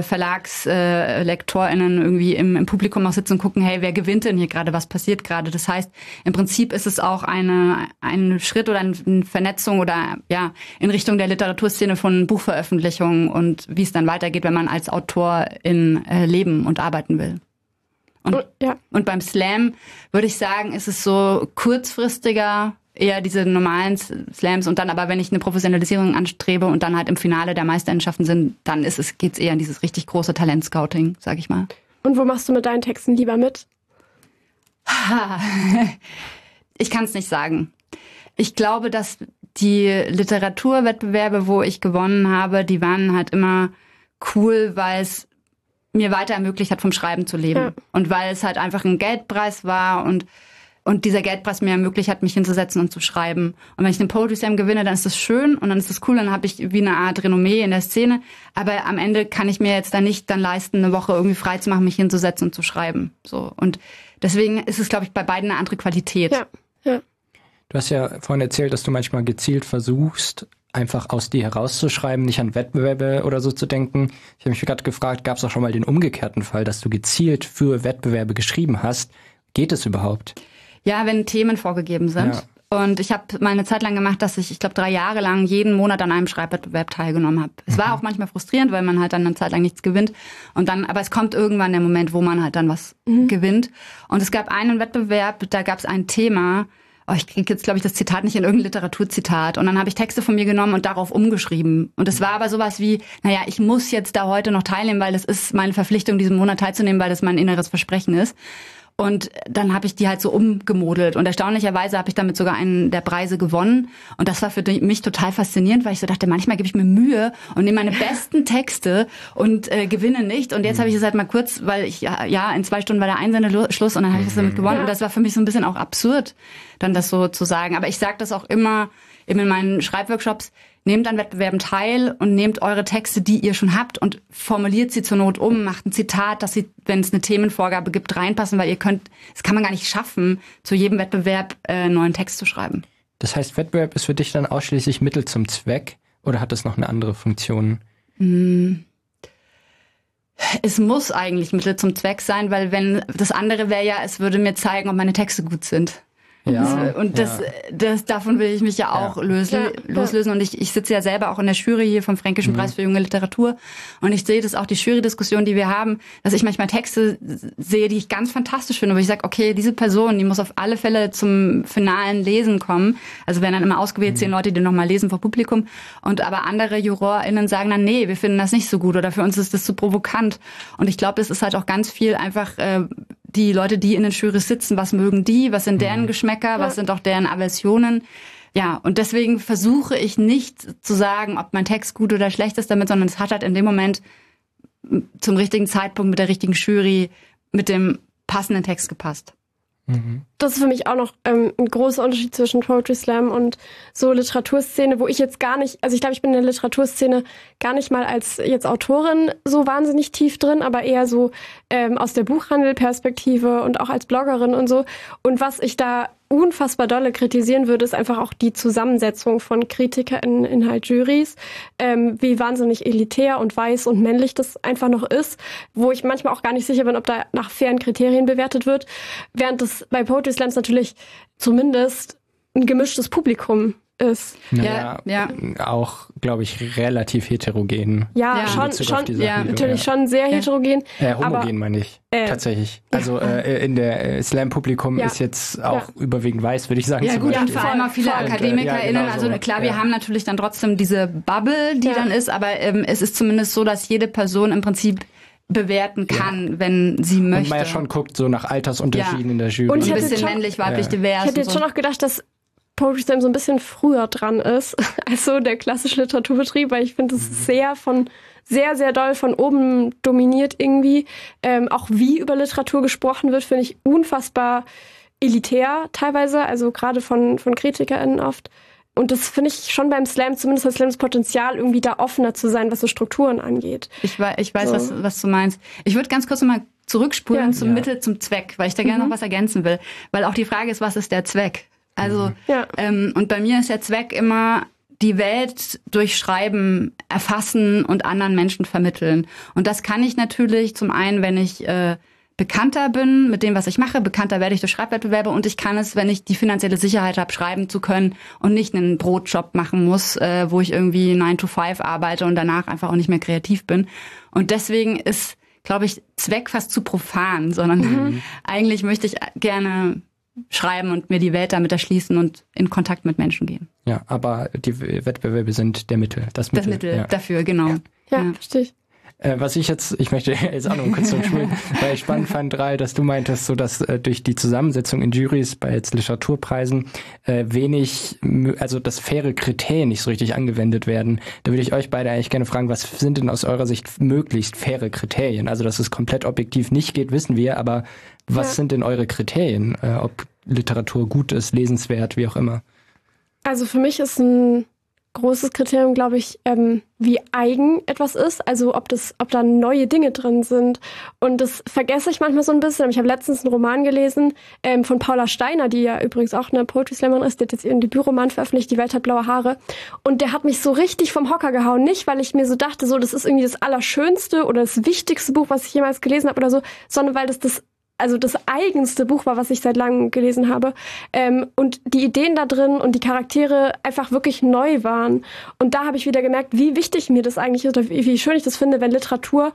LektorInnen irgendwie im Publikum auch sitzen und gucken, hey, wer gewinnt denn hier gerade, was passiert gerade? Das heißt, im Prinzip ist es auch ein Schritt oder eine Vernetzung oder in Richtung der Literaturszene von Buchveröffentlichungen und wie es dann weitergeht, wenn man als Autorin leben und arbeiten will. Und beim Slam würde ich sagen, ist es so kurzfristiger, eher diese normalen Slams und dann aber, wenn ich eine Professionalisierung anstrebe und dann halt im Finale der Meisterinnenschaften sind, dann geht's eher in dieses richtig große Talentscouting, sag ich mal. Und wo machst du mit deinen Texten lieber mit? Ich kann es nicht sagen. Ich glaube, dass die Literaturwettbewerbe, wo ich gewonnen habe, die waren halt immer cool, weil es mir weiter ermöglicht hat, vom Schreiben zu leben. Ja. Und weil es halt einfach ein Geldpreis war und Und dieser Geldpreis mir ermöglicht hat, mich hinzusetzen und zu schreiben. Und wenn ich den Poetry Slam gewinne, dann ist das schön und dann ist das cool, dann habe ich wie eine Art Renommee in der Szene. Aber am Ende kann ich mir jetzt dann nicht dann leisten, eine Woche irgendwie frei zu machen, mich hinzusetzen und zu schreiben. So. Und deswegen ist es, glaube ich, bei beiden eine andere Qualität. Ja, ja. Du hast ja vorhin erzählt, dass du manchmal gezielt versuchst, einfach aus dir herauszuschreiben, nicht an Wettbewerbe oder so zu denken. Ich habe mich gerade gefragt, gab es auch schon mal den umgekehrten Fall, dass du gezielt für Wettbewerbe geschrieben hast? Geht es überhaupt? Ja, wenn Themen vorgegeben sind. Ja. Und ich habe mal eine Zeit lang gemacht, dass ich glaube 3 Jahre lang jeden Monat an einem Schreibwettbewerb teilgenommen habe. Es war auch manchmal frustrierend, weil man halt dann eine Zeit lang nichts gewinnt. Und dann, aber es kommt irgendwann der Moment, wo man halt dann was gewinnt. Und es gab einen Wettbewerb, da gab es ein Thema. Ich kriege jetzt, glaube ich, das Zitat nicht in irgendein Literaturzitat. Und dann habe ich Texte von mir genommen und darauf umgeschrieben. Und es war aber sowas wie, naja, ich muss jetzt da heute noch teilnehmen, weil das ist meine Verpflichtung, diesen Monat teilzunehmen, weil das mein inneres Versprechen ist. Und dann habe ich die halt so umgemodelt. Und erstaunlicherweise habe ich damit sogar einen der Preise gewonnen. Und das war für mich total faszinierend, weil ich so dachte, manchmal gebe ich mir Mühe und nehme meine besten Texte und gewinne nicht. Und jetzt habe ich es halt mal kurz, weil ich, ja, in 2 Stunden war der Einsendeschluss und dann habe ich das damit gewonnen. Und das war für mich so ein bisschen auch absurd, dann das so zu sagen. Aber ich sage das auch immer in meinen Schreibworkshops, nehmt an Wettbewerben teil und nehmt eure Texte, die ihr schon habt und formuliert sie zur Not um, macht ein Zitat, dass sie, wenn es eine Themenvorgabe gibt, reinpassen, weil das kann man gar nicht schaffen, zu jedem Wettbewerb einen neuen Text zu schreiben. Das heißt, Wettbewerb ist für dich dann ausschließlich Mittel zum Zweck oder hat das noch eine andere Funktion? Es muss eigentlich Mittel zum Zweck sein, weil wenn das andere wäre ja, es würde mir zeigen, ob meine Texte gut sind. Ja, und davon will ich mich ja auch loslösen. Und ich sitze ja selber auch in der Jury hier vom Fränkischen Preis für junge Literatur. Und ich sehe das auch, die Jury-Diskussion, die wir haben, dass ich manchmal Texte sehe, die ich ganz fantastisch finde, wo ich sage, okay, diese Person, die muss auf alle Fälle zum finalen Lesen kommen. Also werden dann immer ausgewählt 10 Leute, die nochmal lesen vor Publikum. Und aber andere JurorInnen sagen dann, nee, wir finden das nicht so gut oder für uns ist das zu provokant. Und ich glaube, es ist halt auch ganz viel einfach die Leute, die in den Jurys sitzen, was mögen die, was sind deren Geschmäcker, was sind auch deren Aversionen. Ja, und deswegen versuche ich nicht zu sagen, ob mein Text gut oder schlecht ist damit, sondern es hat halt in dem Moment zum richtigen Zeitpunkt mit der richtigen Jury, mit dem passenden Text gepasst. Das ist für mich auch noch ein großer Unterschied zwischen Poetry Slam und so Literaturszene, wo ich jetzt gar nicht, also ich glaube, ich bin in der Literaturszene gar nicht mal als jetzt Autorin so wahnsinnig tief drin, aber eher so aus der Buchhandelperspektive und auch als Bloggerin und so. Und was ich da unfassbar dolle kritisieren würde, ist einfach auch die Zusammensetzung von KritikerInnen in halt Jurys, wie wahnsinnig elitär und weiß und männlich das einfach noch ist, wo ich manchmal auch gar nicht sicher bin, ob da nach fairen Kriterien bewertet wird, während das bei Poetry Slams natürlich zumindest ein gemischtes Publikum ist. Ja. Auch, glaube ich, relativ heterogen. Ja, schon natürlich schon sehr heterogen. Homogen meine ich, tatsächlich. Also in der Slam-Publikum ist jetzt auch überwiegend weiß, würde ich sagen. Ja gut, und vor allem auch viele AkademikerInnen. Genau also klar, wir haben natürlich dann trotzdem diese Bubble, die dann ist, aber es ist zumindest so, dass jede Person im Prinzip bewerten kann, wenn sie möchte. Und man ja schon guckt, so nach Altersunterschieden in der Jury. Und ein bisschen männlich, weiblich, divers. Ich hätte jetzt schon noch gedacht, dass Poetry Slam so ein bisschen früher dran ist als so der klassische Literaturbetrieb, weil ich finde, es ist sehr, sehr doll von oben dominiert irgendwie. Auch wie über Literatur gesprochen wird, finde ich unfassbar elitär teilweise, also gerade von KritikerInnen oft. Und das finde ich schon beim Slam, zumindest das Slams Potenzial, irgendwie da offener zu sein, was so Strukturen angeht. Ich weiß so. was du meinst. Ich würde ganz kurz nochmal zurückspulen zum Mittel zum Zweck, weil ich da gerne noch was ergänzen will. Weil auch die Frage ist, was ist der Zweck? Also, und bei mir ist der Zweck immer, die Welt durch Schreiben erfassen und anderen Menschen vermitteln. Und das kann ich natürlich zum einen, wenn ich bekannter bin mit dem, was ich mache, bekannter werde ich durch Schreibwettbewerbe und ich kann es, wenn ich die finanzielle Sicherheit habe, schreiben zu können und nicht einen Brotjob machen muss, wo ich irgendwie 9 to 5 arbeite und danach einfach auch nicht mehr kreativ bin. Und deswegen ist, glaube ich, Zweck fast zu profan, sondern eigentlich möchte ich gerne schreiben und mir die Welt damit erschließen und in Kontakt mit Menschen gehen. Ja, aber die Wettbewerbe sind der Mittel. Das Mittel dafür, genau. Ja, verstehe ich. Was ich möchte jetzt auch noch kurz zum Schwimmen, weil ich spannend fand, Rahel, dass du meintest, so dass durch die Zusammensetzung in Juries bei jetzt Literaturpreisen also dass faire Kriterien nicht so richtig angewendet werden. Da würde ich euch beide eigentlich gerne fragen, was sind denn aus eurer Sicht möglichst faire Kriterien? Also, dass es komplett objektiv nicht geht, wissen wir, aber was sind denn eure Kriterien? Ob Literatur gut ist, lesenswert, wie auch immer? Also für mich ist ein großes Kriterium, glaube ich, wie eigen etwas ist, also ob da neue Dinge drin sind. Und das vergesse ich manchmal so ein bisschen. Ich habe letztens einen Roman gelesen von Paula Steiner, die ja übrigens auch eine Poetry Slammerin ist, die hat jetzt ihren Debütroman veröffentlicht, Die Welt hat blaue Haare. Und der hat mich so richtig vom Hocker gehauen. Nicht, weil ich mir so dachte, so das ist irgendwie das Allerschönste oder das wichtigste Buch, was ich jemals gelesen habe oder so, sondern weil das eigenste Buch war, was ich seit langem gelesen habe. Und die Ideen da drin und die Charaktere einfach wirklich neu waren. Und da habe ich wieder gemerkt, wie wichtig mir das eigentlich ist oder wie schön ich das finde, wenn Literatur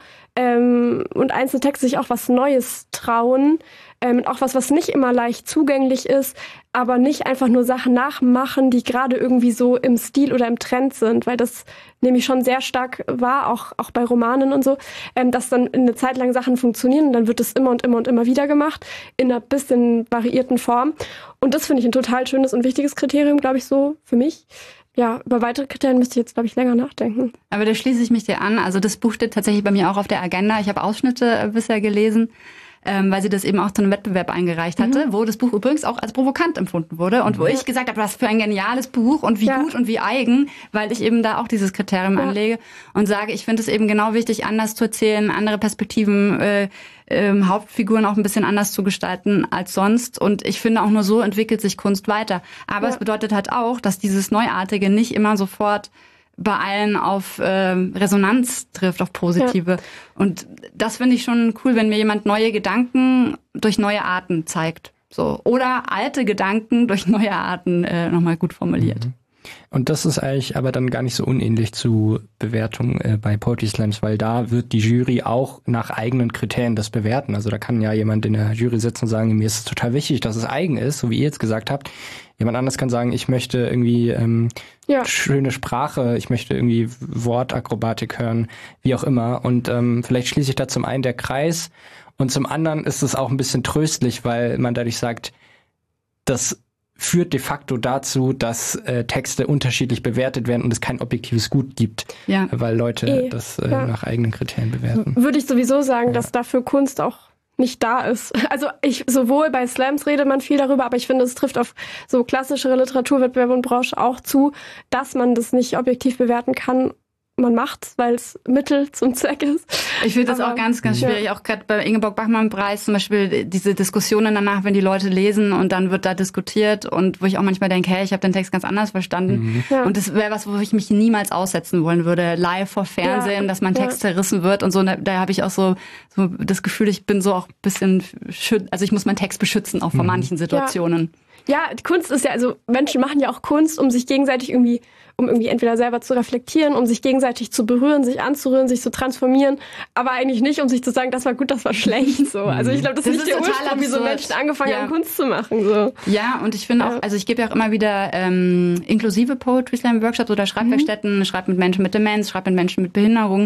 und einzelne Texte sich auch was Neues trauen. Auch was nicht immer leicht zugänglich ist, aber nicht einfach nur Sachen nachmachen, die gerade irgendwie so im Stil oder im Trend sind, weil das nämlich schon sehr stark war, auch bei Romanen und so, dass dann eine Zeit lang Sachen funktionieren und dann wird es immer und immer und immer wieder gemacht, in einer bisschen variierten Form. Und das finde ich ein total schönes und wichtiges Kriterium, glaube ich, so für mich. Ja, über weitere Kriterien müsste ich jetzt, glaube ich, länger nachdenken. Aber da schließe ich mich dir an. Also das Buch steht tatsächlich bei mir auch auf der Agenda. Ich habe Ausschnitte bisher gelesen, weil sie das eben auch zu einem Wettbewerb eingereicht hatte, wo das Buch übrigens auch als provokant empfunden wurde und wo ich gesagt habe, was für ein geniales Buch und wie gut und wie eigen, weil ich eben da auch dieses Kriterium anlege und sage, ich finde es eben genau wichtig, anders zu erzählen, andere Perspektiven, Hauptfiguren auch ein bisschen anders zu gestalten als sonst. Und ich finde, auch nur so entwickelt sich Kunst weiter. Aber es bedeutet halt auch, dass dieses Neuartige nicht immer sofort bei allen auf Resonanz trifft, auf positive. Ja. Und das finde ich schon cool, wenn mir jemand neue Gedanken durch neue Arten zeigt. So. Oder alte Gedanken durch neue Arten nochmal gut formuliert. Und das ist eigentlich aber dann gar nicht so unähnlich zu Bewertung bei Poetry Slams, weil da wird die Jury auch nach eigenen Kriterien das bewerten. Also da kann ja jemand in der Jury sitzen und sagen, mir ist es total wichtig, dass es eigen ist, so wie ihr jetzt gesagt habt. Jemand anders kann sagen, ich möchte irgendwie schöne Sprache, ich möchte irgendwie Wortakrobatik hören, wie auch immer. Und vielleicht schließe ich da zum einen der Kreis und zum anderen ist es auch ein bisschen tröstlich, weil man dadurch sagt, das führt de facto dazu, dass Texte unterschiedlich bewertet werden und es kein objektives Gut gibt, weil Leute das nach eigenen Kriterien bewerten. Würde ich sowieso sagen, dass dafür Kunst auch nicht da ist. Also sowohl bei Slams redet man viel darüber, aber ich finde, es trifft auf so klassischere Literaturwettbewerbe und Branche auch zu, dass man das nicht objektiv bewerten kann. Man macht's, weil es Mittel zum Zweck ist. Ich finde das auch ganz, ganz schwierig. Auch gerade bei Ingeborg-Bachmann-Preis zum Beispiel diese Diskussionen danach, wenn die Leute lesen und dann wird da diskutiert und wo ich auch manchmal denke, hey, ich habe den Text ganz anders verstanden. Und das wäre was, wo ich mich niemals aussetzen wollen würde. Live vor Fernsehen, dass mein Text zerrissen wird und so. Da habe ich auch so das Gefühl, ich bin so auch ein bisschen, also ich muss meinen Text beschützen, auch vor manchen Situationen. Ja, Kunst ist ja, also Menschen machen ja auch Kunst, um sich gegenseitig irgendwie entweder selber zu reflektieren, um sich gegenseitig zu berühren, sich anzurühren, sich zu transformieren, aber eigentlich nicht, um sich zu sagen, das war gut, das war schlecht. So. Also ich glaube, das ist nicht der Ursprung, wie so Menschen angefangen haben, Kunst zu machen. So. Ja, und ich finde auch, also ich gebe ja auch immer wieder inklusive Poetry Slam Workshops oder Schreibwerkstätten, schreibe mit Menschen mit Demenz, schreibe mit Menschen mit Behinderung.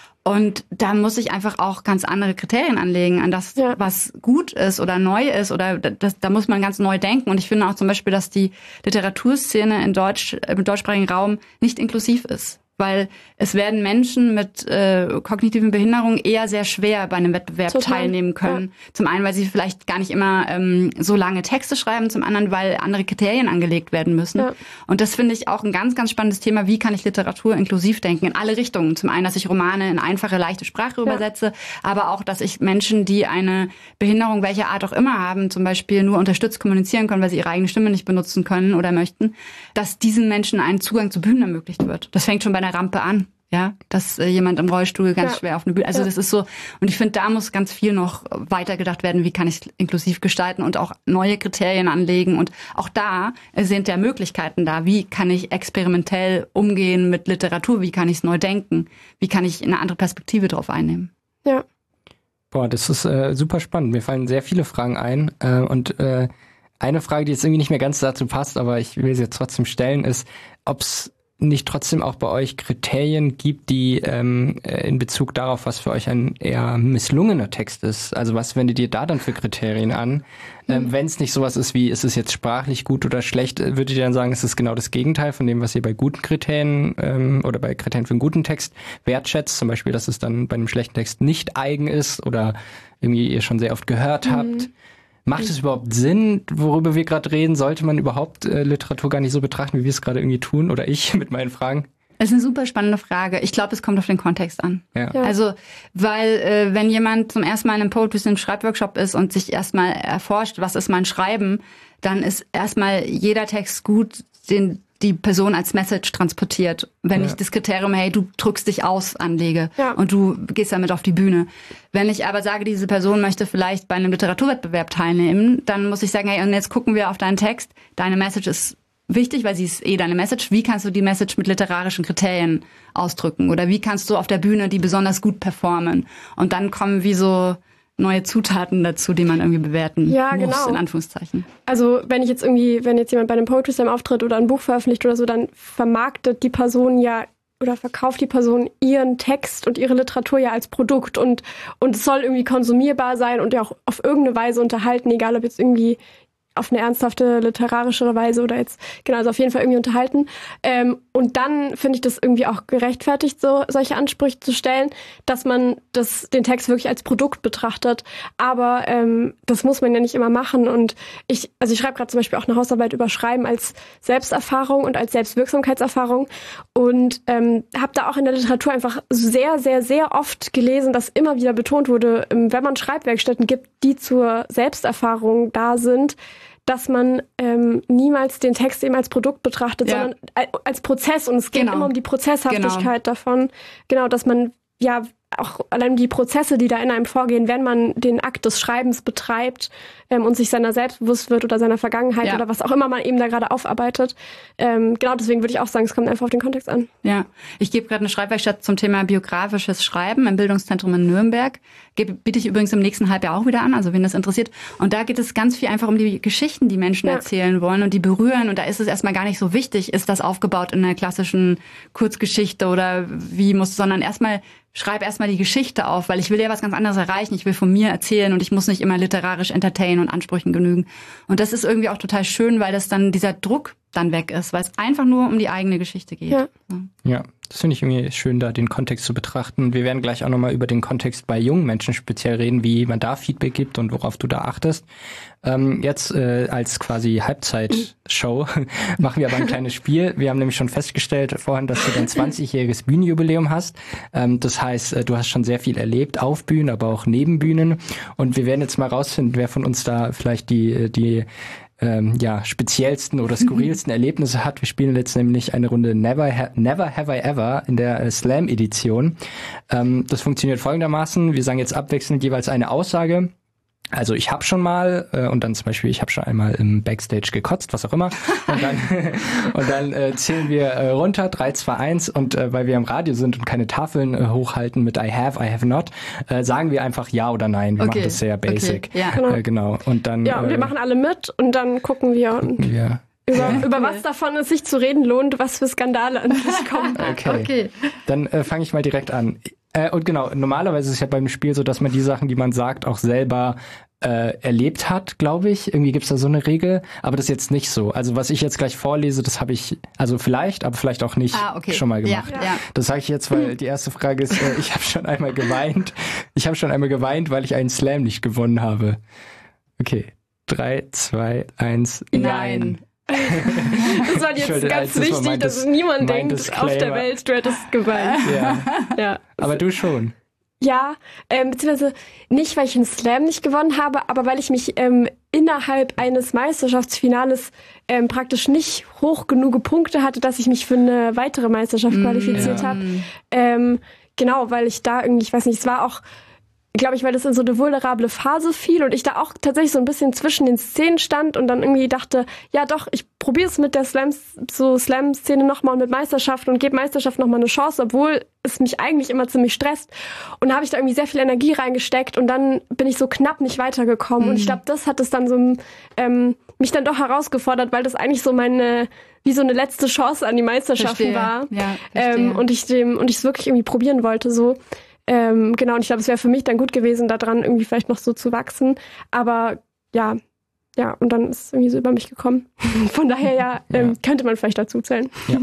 Und da muss ich einfach auch ganz andere Kriterien anlegen an das, was gut ist oder neu ist oder da muss man ganz neu denken. Und ich finde auch zum Beispiel, dass die Literaturszene im deutschsprachigen Raum nicht inklusiv ist. Weil es werden Menschen mit kognitiven Behinderungen eher sehr schwer bei einem Wettbewerb teilnehmen können. Ja. Zum einen, weil sie vielleicht gar nicht immer so lange Texte schreiben, zum anderen, weil andere Kriterien angelegt werden müssen. Ja. Und das finde ich auch ein ganz, ganz spannendes Thema. Wie kann ich Literatur inklusiv denken? In alle Richtungen. Zum einen, dass ich Romane in einfache, leichte Sprache übersetze, aber auch, dass ich Menschen, die eine Behinderung welcher Art auch immer haben, zum Beispiel nur unterstützt kommunizieren können, weil sie ihre eigene Stimme nicht benutzen können oder möchten, dass diesen Menschen ein Zugang zu Bühnen ermöglicht wird. Das fängt schon bei einer Rampe an, dass jemand im Rollstuhl ganz schwer auf eine Bühne, also das ist so, und ich finde, da muss ganz viel noch weitergedacht werden, wie kann ich es inklusiv gestalten und auch neue Kriterien anlegen und auch da sind ja Möglichkeiten da, wie kann ich experimentell umgehen mit Literatur, wie kann ich es neu denken, wie kann ich eine andere Perspektive drauf einnehmen. Ja. Boah, das ist super spannend, mir fallen sehr viele Fragen ein und eine Frage, die jetzt irgendwie nicht mehr ganz dazu passt, aber ich will sie jetzt trotzdem stellen, ist, ob es nicht trotzdem auch bei euch Kriterien gibt, die in Bezug darauf, was für euch ein eher misslungener Text ist. Also was wendet ihr da dann für Kriterien an? Wenn es nicht sowas ist wie, ist es jetzt sprachlich gut oder schlecht, würdet ihr dann sagen, es ist genau das Gegenteil von dem, was ihr bei guten Kriterien oder bei Kriterien für einen guten Text wertschätzt? Zum Beispiel, dass es dann bei einem schlechten Text nicht eigen ist oder irgendwie ihr schon sehr oft gehört habt. Macht es überhaupt Sinn, worüber wir gerade reden? Sollte man überhaupt Literatur gar nicht so betrachten, wie wir es gerade irgendwie tun? Oder ich mit meinen Fragen? Das ist eine super spannende Frage. Ich glaube, es kommt auf den Kontext an. Ja. Also, weil wenn jemand zum ersten Mal in einem Poetry Slam Schreibworkshop ist und sich erstmal erforscht, was ist mein Schreiben, dann ist erstmal jeder Text gut, den die Person als Message transportiert. Wenn ich das Kriterium, hey, du drückst dich aus, anlege und du gehst damit auf die Bühne. Wenn ich aber sage, diese Person möchte vielleicht bei einem Literaturwettbewerb teilnehmen, dann muss ich sagen, hey, und jetzt gucken wir auf deinen Text. Deine Message ist wichtig, weil sie ist deine Message. Wie kannst du die Message mit literarischen Kriterien ausdrücken? Oder wie kannst du auf der Bühne die besonders gut performen? Und dann kommen wie so neue Zutaten dazu, die man irgendwie bewerten muss, in Anführungszeichen. Also wenn jetzt jemand bei einem Poetry Slam auftritt oder ein Buch veröffentlicht oder so, dann vermarktet die Person ja oder verkauft die Person ihren Text und ihre Literatur ja als Produkt und es soll irgendwie konsumierbar sein und ja auch auf irgendeine Weise unterhalten, egal ob jetzt irgendwie auf eine ernsthafte literarische Weise oder jetzt, also auf jeden Fall irgendwie unterhalten. Und dann finde ich das irgendwie auch gerechtfertigt, solche Ansprüche zu stellen, dass man den Text wirklich als Produkt betrachtet. Aber das muss man ja nicht immer machen. Und ich schreibe gerade zum Beispiel auch eine Hausarbeit über Schreiben als Selbsterfahrung und als Selbstwirksamkeitserfahrung und habe da auch in der Literatur einfach sehr, sehr, sehr oft gelesen, dass immer wieder betont wurde, wenn man Schreibwerkstätten gibt, die zur Selbsterfahrung da sind, dass man niemals den Text eben als Produkt betrachtet, sondern als Prozess. Und es geht immer um die Prozesshaftigkeit davon. Genau, dass man auch allein die Prozesse, die da in einem vorgehen, wenn man den Akt des Schreibens betreibt und sich seiner selbst bewusst wird oder seiner Vergangenheit oder was auch immer man eben da gerade aufarbeitet. Deswegen würde ich auch sagen, es kommt einfach auf den Kontext an. Ja, ich gebe gerade eine Schreibwerkstatt zum Thema biografisches Schreiben im Bildungszentrum in Nürnberg. Biete ich übrigens im nächsten Halbjahr auch wieder an, also wen das interessiert. Und da geht es ganz viel einfach um die Geschichten, die Menschen erzählen wollen und die berühren. Und da ist es erstmal gar nicht so wichtig, ist das aufgebaut in einer klassischen Kurzgeschichte oder sondern schreib erstmal die Geschichte auf, weil ich will ja was ganz anderes erreichen. Ich will von mir erzählen und ich muss nicht immer literarisch entertainen und Ansprüchen genügen. Und das ist irgendwie auch total schön, weil das dann dieser Druck dann weg ist, weil es einfach nur um die eigene Geschichte geht. Ja, das finde ich irgendwie schön, da den Kontext zu betrachten. Wir werden gleich auch nochmal über den Kontext bei jungen Menschen speziell reden, wie man da Feedback gibt und worauf du da achtest. Jetzt als quasi Halbzeitshow machen wir aber ein kleines Spiel. Wir haben nämlich schon festgestellt vorhin, dass du dein 20-jähriges Bühnenjubiläum hast. Das heißt, du hast schon sehr viel erlebt, auf Bühnen, aber auch neben Bühnen. Und wir werden jetzt mal rausfinden, wer von uns da vielleicht die speziellsten oder skurrilsten Erlebnisse hat. Wir spielen jetzt nämlich eine Runde Never Have I Ever in der Slam-Edition. Das funktioniert folgendermaßen. Wir sagen jetzt abwechselnd jeweils eine Aussage. Also ich habe schon mal und dann zum Beispiel, ich habe schon einmal im Backstage gekotzt, was auch immer. Und dann zählen wir runter, 3, 2, 1 und weil wir im Radio sind und keine Tafeln hochhalten mit I have not, sagen wir einfach ja oder nein. Wir machen das sehr basic. Okay. Ja. Genau. Und dann und wir machen alle mit und dann gucken wir über was davon es sich zu reden lohnt, was für Skandale an sich kommen. Okay. Dann fange ich mal direkt an. Und genau, normalerweise ist es ja beim Spiel so, dass man die Sachen, die man sagt, auch selber erlebt hat, glaube ich. Irgendwie gibt's da so eine Regel, aber das ist jetzt nicht so. Also was ich jetzt gleich vorlese, das habe ich, also vielleicht, aber vielleicht auch nicht schon mal gemacht. Ja. Das sage ich jetzt, weil die erste Frage ist, ich habe schon einmal geweint. Ich habe schon einmal geweint, weil ich einen Slam nicht gewonnen habe. Okay, 3, 2, 1, nein. Das war jetzt ganz wichtig, dass niemand denkt, Disclaimer. auf der Welt, du hättest geweint. Ja. Aber du schon. Ja, beziehungsweise nicht, weil ich einen Slam nicht gewonnen habe, aber weil ich mich innerhalb eines Meisterschaftsfinales praktisch nicht hoch genug Punkte hatte, dass ich mich für eine weitere Meisterschaft qualifiziert habe. Genau, weil ich da irgendwie, ich weiß nicht, es war auch, glaube ich, weil das in so eine vulnerable Phase fiel und ich da auch tatsächlich so ein bisschen zwischen den Szenen stand und dann irgendwie dachte, ja doch, ich probiere es mit der Slam-Szene nochmal und mit Meisterschaft und gebe Meisterschaft nochmal eine Chance, obwohl es mich eigentlich immer ziemlich stresst. Und da habe ich da irgendwie sehr viel Energie reingesteckt und dann bin ich so knapp nicht weitergekommen. Und ich glaube, das hat es dann so mich dann doch herausgefordert, weil das eigentlich so wie so eine letzte Chance an die Meisterschaften war. Ja, und ich es wirklich irgendwie probieren wollte so. Genau, und ich glaube, es wäre für mich dann gut gewesen, daran irgendwie vielleicht noch so zu wachsen. Aber ja, und dann ist es irgendwie so über mich gekommen. Von daher könnte man vielleicht dazu zählen. Ja.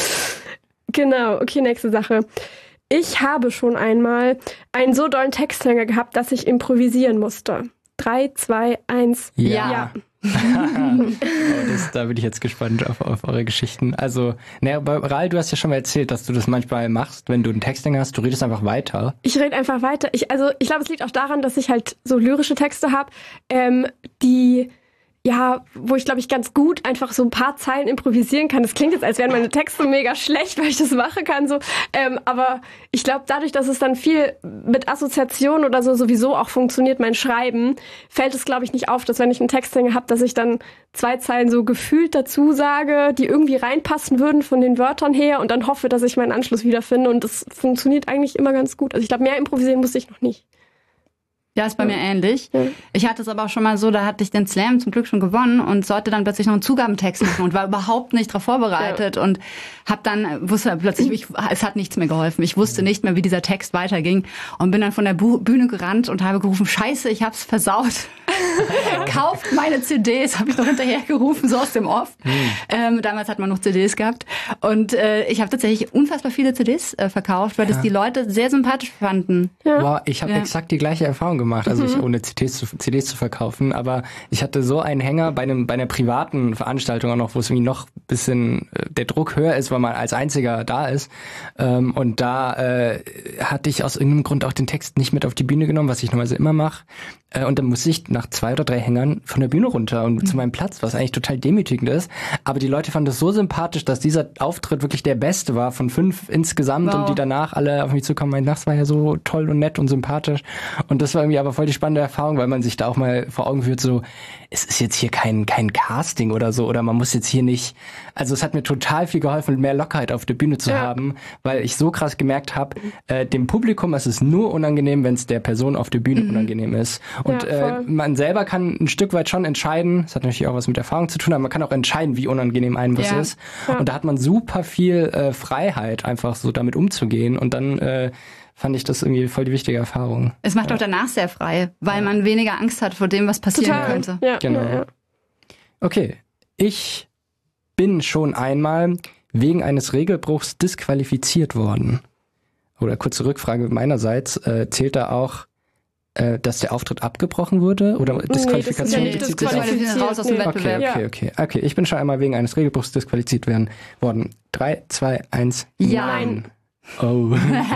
Genau, okay, nächste Sache. Ich habe schon einmal einen so dollen Texthänger gehabt, dass ich improvisieren musste. 3, 2, 1. Ja. Da bin ich jetzt gespannt auf eure Geschichten. Also, Rahel, du hast ja schon mal erzählt, dass du das manchmal machst, wenn du einen Texthänger hast. Du redest einfach weiter. Ich rede einfach weiter. Ich glaube, es liegt auch daran, dass ich halt so lyrische Texte habe, die... Ja, wo ich, glaube ich, ganz gut einfach so ein paar Zeilen improvisieren kann. Das klingt jetzt, als wären meine Texte mega schlecht, weil ich das machen kann. So. Aber ich glaube, dadurch, dass es dann viel mit Assoziation oder so sowieso auch funktioniert, mein Schreiben, fällt es, glaube ich, nicht auf, dass wenn ich einen Texthänger habe, dass ich dann 2 Zeilen so gefühlt dazu sage, die irgendwie reinpassen würden von den Wörtern her und dann hoffe, dass ich meinen Anschluss wiederfinde. Und das funktioniert eigentlich immer ganz gut. Also ich glaube, mehr improvisieren musste ich noch nicht. Ja, ist bei mir ähnlich. Ich hatte es aber auch schon mal so, da hatte ich den Slam zum Glück schon gewonnen und sollte dann plötzlich noch einen Zugabentext machen und war überhaupt nicht darauf vorbereitet und wusste plötzlich, es hat nichts mehr geholfen. Ich wusste nicht mehr, wie dieser Text weiterging und bin dann von der Bühne gerannt und habe gerufen, Scheiße, ich hab's versaut. Kauft meine CDs, habe ich noch hinterher gerufen, so aus dem Off. Damals hat man noch CDs gehabt und ich habe tatsächlich unfassbar viele CDs verkauft, weil das die Leute sehr sympathisch fanden. Ja. Wow, ich habe exakt die gleiche Erfahrung gemacht, also ich ohne CDs zu verkaufen, aber ich hatte so einen Hänger bei einer privaten Veranstaltung auch noch, wo es irgendwie noch ein bisschen der Druck höher ist, weil man als Einziger da ist und da hatte ich aus irgendeinem Grund auch den Text nicht mit auf die Bühne genommen, was ich normalerweise immer mache und dann musste ich nach 2 oder 3 Hängern von der Bühne runter und zu meinem Platz, was eigentlich total demütigend ist, aber die Leute fanden das so sympathisch, dass dieser Auftritt wirklich der beste war von 5 insgesamt und die danach alle auf mich zukommen, meinten, das war ja so toll und nett und sympathisch und das war irgendwie aber voll die spannende Erfahrung, weil man sich da auch mal vor Augen führt, so, es ist jetzt hier kein Casting oder so, oder man muss jetzt hier nicht, also es hat mir total viel geholfen, mehr Lockerheit auf der Bühne zu haben, weil ich so krass gemerkt habe, dem Publikum ist es nur unangenehm, wenn es der Person auf der Bühne unangenehm ist. Und man selber kann ein Stück weit schon entscheiden, das hat natürlich auch was mit Erfahrung zu tun, aber man kann auch entscheiden, wie unangenehm einem was ist. Und da hat man super viel Freiheit, einfach so damit umzugehen und dann fand ich das irgendwie voll die wichtige Erfahrung. Es macht auch danach sehr frei, weil man weniger Angst hat vor dem, was passieren könnte. Ja, genau. Ja. Okay, ich bin schon einmal wegen eines Regelbruchs disqualifiziert worden. Oder kurze Rückfrage meinerseits, zählt da auch, dass der Auftritt abgebrochen wurde? Oder Disqualifikation? Nee, das ist ja nicht disqualifiziert. Raus aus dem Wettbewerb. Okay, ich bin schon einmal wegen eines Regelbruchs disqualifiziert worden. 3, 2, 1, Nein. Oh.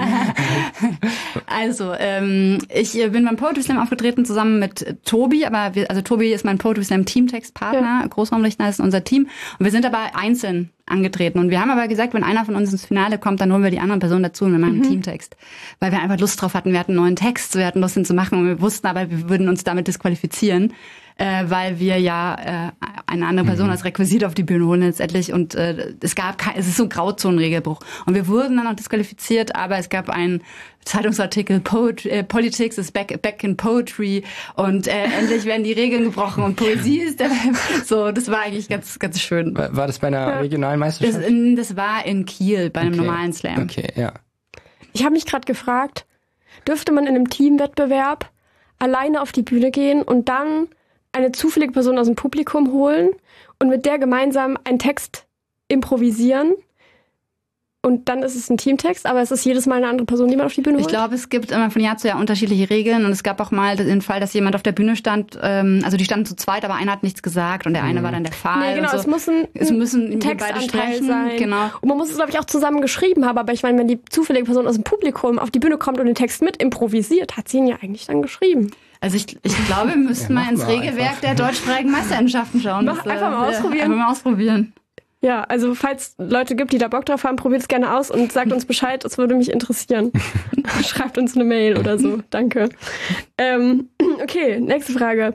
Also, ich bin beim Poetry Slam aufgetreten zusammen mit Tobi, aber Tobi ist mein Poetry Slam Teamtextpartner, Großraumlichtner ist unser Team und wir sind aber einzeln angetreten und wir haben aber gesagt, wenn einer von uns ins Finale kommt, dann holen wir die anderen Personen dazu und wir machen einen Teamtext, weil wir einfach Lust drauf hatten, wir hatten einen neuen Text, wir hatten Lust, ihn zu machen und wir wussten aber, wir würden uns damit disqualifizieren, weil wir ja eine andere Person als Requisit auf die Bühne holen letztendlich und es ist so ein Grauzonenregelbruch und wir wurden dann auch disqualifiziert, aber es gab einen Zeitungsartikel, Politics is back in Poetry und endlich werden die Regeln gebrochen und Poesie ist so, das war eigentlich ganz, ganz schön. War das bei einer regionalen Meisterschaft? Das war in Kiel bei einem normalen Slam. Okay, ja. Ich habe mich gerade gefragt, dürfte man in einem Teamwettbewerb alleine auf die Bühne gehen und dann eine zufällige Person aus dem Publikum holen und mit der gemeinsam einen Text improvisieren? Und dann ist es ein Teamtext, aber es ist jedes Mal eine andere Person, die man auf die Bühne holt? Ich glaube, es gibt immer von Jahr zu Jahr unterschiedliche Regeln und es gab auch mal den Fall, dass jemand auf der Bühne stand, also die standen zu zweit, aber einer hat nichts gesagt und der eine war dann der Pfahl. Nee, genau, so. es müssen beide Textanteil sprechen sein. Genau. Und man muss es, glaube ich, auch zusammen geschrieben haben, aber ich meine, wenn die zufällige Person aus dem Publikum auf die Bühne kommt und den Text mit improvisiert, hat sie ihn ja eigentlich dann geschrieben. Also ich glaube, wir müssten mal ins Regelwerk der deutschsprachigen Meisterschaften schauen. Einfach mal ausprobieren. Einfach mal ausprobieren. Ja, also falls Leute gibt, die da Bock drauf haben, probiert es gerne aus und sagt uns Bescheid, es würde mich interessieren. Schreibt uns eine Mail oder so, danke. Okay, nächste Frage.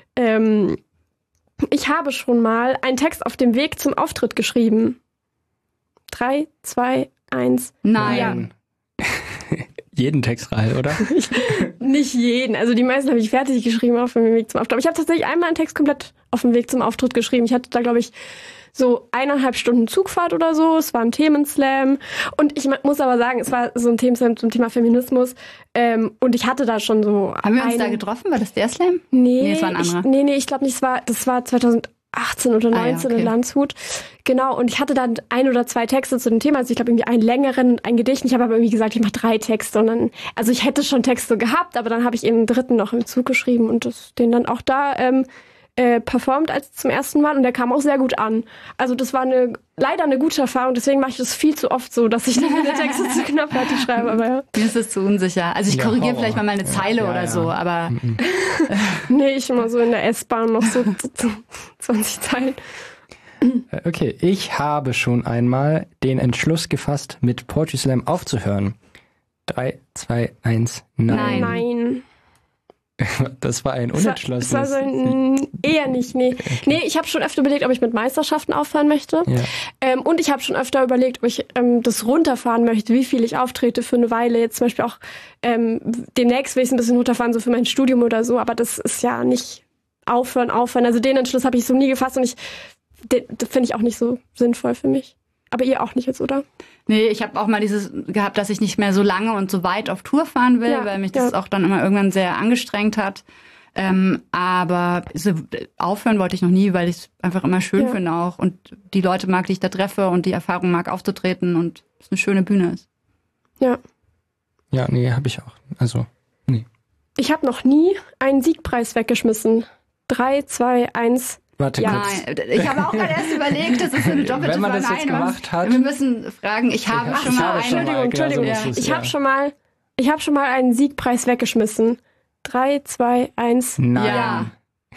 Ich habe schon mal einen Text auf dem Weg zum Auftritt geschrieben. 3, 2, 1. Nein. Jeden Text, Rahel, oder? Nicht jeden. Also die meisten habe ich fertig geschrieben auf dem Weg zum Auftritt. Aber ich habe tatsächlich einmal einen Text komplett auf dem Weg zum Auftritt geschrieben. Ich hatte da, glaube ich, so 1,5 Stunden Zugfahrt oder so. Es war ein Themenslam. Und ich muss aber sagen, es war so ein Themenslam zum Thema Feminismus. Und ich hatte da schon so... Haben wir uns da getroffen? War das der Slam? Nee, das war ein anderer. Ich glaube nicht. Das war 2018 oder 2019 in Landshut. Genau, und ich hatte dann 1 oder 2 Texte zu dem Thema. Also ich glaube irgendwie einen längeren und ein Gedicht. Ich habe aber irgendwie gesagt, ich mache 3 Texte. Und dann, also ich hätte schon Texte gehabt, aber dann habe ich eben einen 3. noch im Zug geschrieben und den dann auch da performt als zum ersten Mal. Und der kam auch sehr gut an. Also das war leider eine gute Erfahrung. Deswegen mache ich das viel zu oft so, dass ich dann meine Texte zu knappfertig schreibe. Aber ja. Mir ist das zu unsicher. Also ich korrigiere vielleicht mal eine Zeile oder so, ja. aber... Nee, ich immer so in der S-Bahn noch so 20 Zeilen. Okay, ich habe schon einmal den Entschluss gefasst, mit Poetry Slam aufzuhören. 3, 2, 1, nein. Nein. Das war ein unentschlossenes. Das war so eher nicht, nee. Okay. Nee, ich habe schon öfter überlegt, ob ich mit Meisterschaften aufhören möchte. Ja. Und ich habe schon öfter überlegt, ob ich das runterfahren möchte, wie viel ich auftrete für eine Weile. Jetzt zum Beispiel auch demnächst will ich es ein bisschen runterfahren, so für mein Studium oder so. Aber das ist ja nicht aufhören. Also den Entschluss habe ich so nie gefasst und das finde ich auch nicht so sinnvoll für mich. Aber ihr auch nicht jetzt, oder? Nee, ich habe auch mal dieses gehabt, dass ich nicht mehr so lange und so weit auf Tour fahren will, weil mich das auch dann immer irgendwann sehr angestrengt hat. Aber aufhören wollte ich noch nie, weil ich es einfach immer schön finde auch. Und die Leute mag, die ich da treffe und die Erfahrung mag, aufzutreten und es eine schöne Bühne ist. Ja. Ja, nee, habe ich auch. Also, nee. Ich habe noch nie einen Siegpreis weggeschmissen. 3, 2, 1... Warte kurz. Nein, ich habe auch gerade erst überlegt, das ist eine doppelte Wenn man das jetzt gemacht hat. Wir müssen fragen, ich habe schon mal Entschuldigung. Ich habe schon mal einen Siegpreis weggeschmissen. 3, 2, 1. Nein. Ja.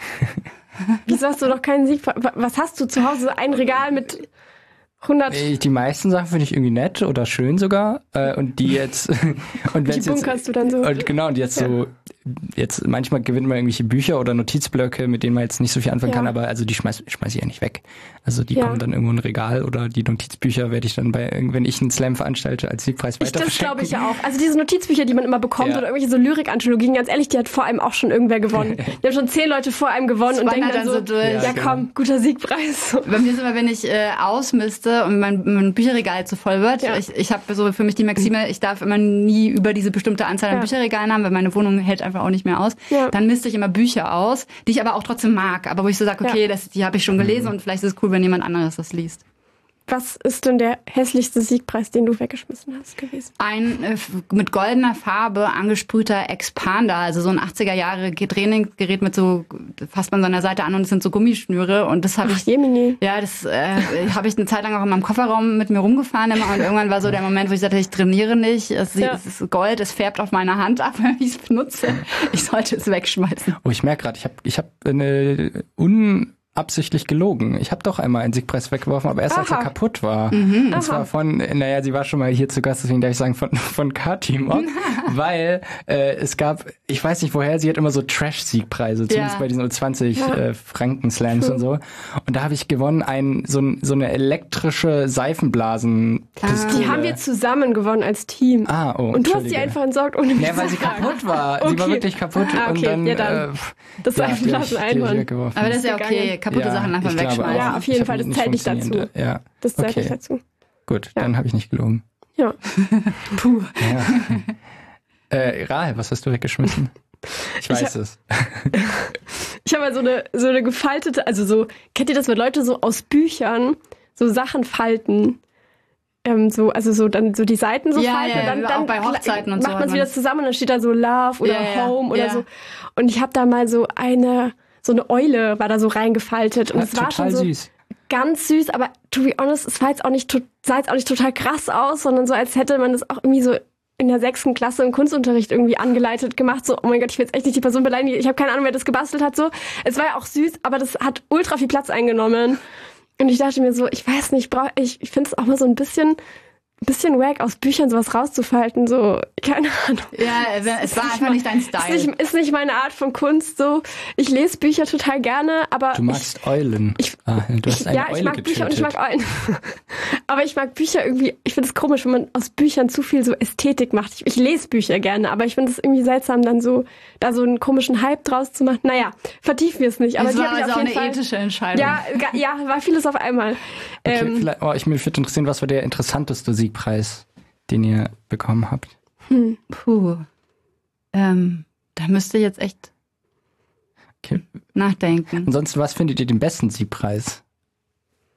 Wieso hast du doch keinen Siegpreis? Was hast du zu Hause? Ein Regal mit 100... Die meisten Sachen finde ich irgendwie nett oder schön sogar. Und die jetzt... und die bunkerst du dann so. Und genau, und jetzt so... Jetzt manchmal gewinnt man irgendwelche Bücher oder Notizblöcke, mit denen man jetzt nicht so viel anfangen kann, aber also die schmeiß ich ja nicht weg. Also die kommen dann irgendwo in ein Regal oder die Notizbücher werde ich dann wenn ich einen Slam veranstalte, als Siegpreis weiter verschenken. Das glaube ich ja auch. Also diese Notizbücher, die man immer bekommt oder irgendwelche so Lyrik-Anthologien, ganz ehrlich, die hat vor einem auch schon irgendwer gewonnen. Die haben schon 10 Leute vor einem gewonnen und denken dann so durch. Ja, komm, guter Siegpreis. Bei mir ist immer, wenn ich ausmiste und mein Bücherregal zu voll wird, ich habe so für mich die Maxime, ich darf immer nie über diese bestimmte Anzahl an Bücherregalen haben, weil meine Wohnung hält einfach auch nicht mehr aus. Ja. Dann misste ich immer Bücher aus, die ich aber auch trotzdem mag, aber wo ich so sage, okay, die habe ich schon gelesen und vielleicht ist es cool, wenn jemand anderes das liest. Was ist denn der hässlichste Siegpreis, den du weggeschmissen hast gewesen? Ein mit goldener Farbe angesprühter Expander, also so ein 80er-Jahre-Trainingsgerät mit so, fasst man so an der Seite an und es sind so Gummischnüre und das habe ich... Jemini. Ja, das habe ich eine Zeit lang auch in meinem Kofferraum mit mir rumgefahren immer und irgendwann war so der Moment, wo ich sagte, ich trainiere nicht, es ist Gold, es färbt auf meiner Hand ab, wenn ich es benutze. Ich sollte es wegschmeißen. Oh, ich merke gerade, ich hab eine absichtlich gelogen. Ich habe doch einmal einen Siegpreis weggeworfen, aber erst als er kaputt war. Und zwar sie war schon mal hier zu Gast, deswegen darf ich sagen, von Kati Mock, weil es gab, ich weiß nicht woher, sie hat immer so Trash-Siegpreise, zumindest bei diesen 20 Franken-Slams und so. Und da habe ich gewonnen, so eine elektrische Seifenblasenpistole. Die haben wir zusammen gewonnen als Team. Und du hast sie einfach entsorgt ohne mich. Ja, weil sie kaputt war. Sie war wirklich kaputt. Und dann, das Seifenblasen einhorn. Aber das ist ja okay. Kaputte Sachen einfach wegschmeißen. Ja, auf jeden Fall, das zählt nicht dazu. Ja. Das zählt nicht dazu. Gut, dann habe ich nicht gelogen. Ja. Puh. Ja. Rahel, was hast du weggeschmissen? Ich weiß es. Ich habe mal so eine gefaltete, also so, kennt ihr das, wenn Leute so aus Büchern so Sachen falten? Dann so die Seiten so falten. Ja, dann auch bei Hochzeiten und so. Macht man es wieder zusammen und dann steht da so Love oder Home oder so. Und ich habe da mal so eine Eule war da so reingefaltet und es war schon so süß. Ganz süß, aber to be honest, es sah jetzt auch nicht total krass aus, sondern so, als hätte man das auch irgendwie so in der 6. Klasse im Kunstunterricht irgendwie angeleitet gemacht, so, oh mein Gott, ich will jetzt echt nicht die Person beleidigen, ich habe keine Ahnung, wer das gebastelt hat, so. Es war ja auch süß, aber das hat ultra viel Platz eingenommen. Und ich dachte mir so, ich weiß nicht, ich finde es auch mal so ein bisschen wack, aus Büchern sowas rauszufalten, so, keine Ahnung. Ja, es war einfach nicht dein Style. Ist nicht meine Art von Kunst, so. Ich lese Bücher total gerne, aber... Du magst Eulen. Du hast eine Eule ich mag getötet. Bücher und ich mag Eulen. Aber ich mag Bücher irgendwie, ich finde es komisch, wenn man aus Büchern zu viel so Ästhetik macht. Ich lese Bücher gerne, aber ich finde es irgendwie seltsam, dann so, da so einen komischen Hype draus zu machen. Naja, vertiefen wir es nicht. Aber das die war habe ich also auf auch jeden eine Fall, ethische Entscheidung. Ja, war vieles auf einmal. Okay, mich würde interessieren, was war der interessanteste Siegpreis, den ihr bekommen habt? Puh. Da müsst ihr jetzt echt nachdenken. Ansonsten, was findet ihr den besten Siegpreis?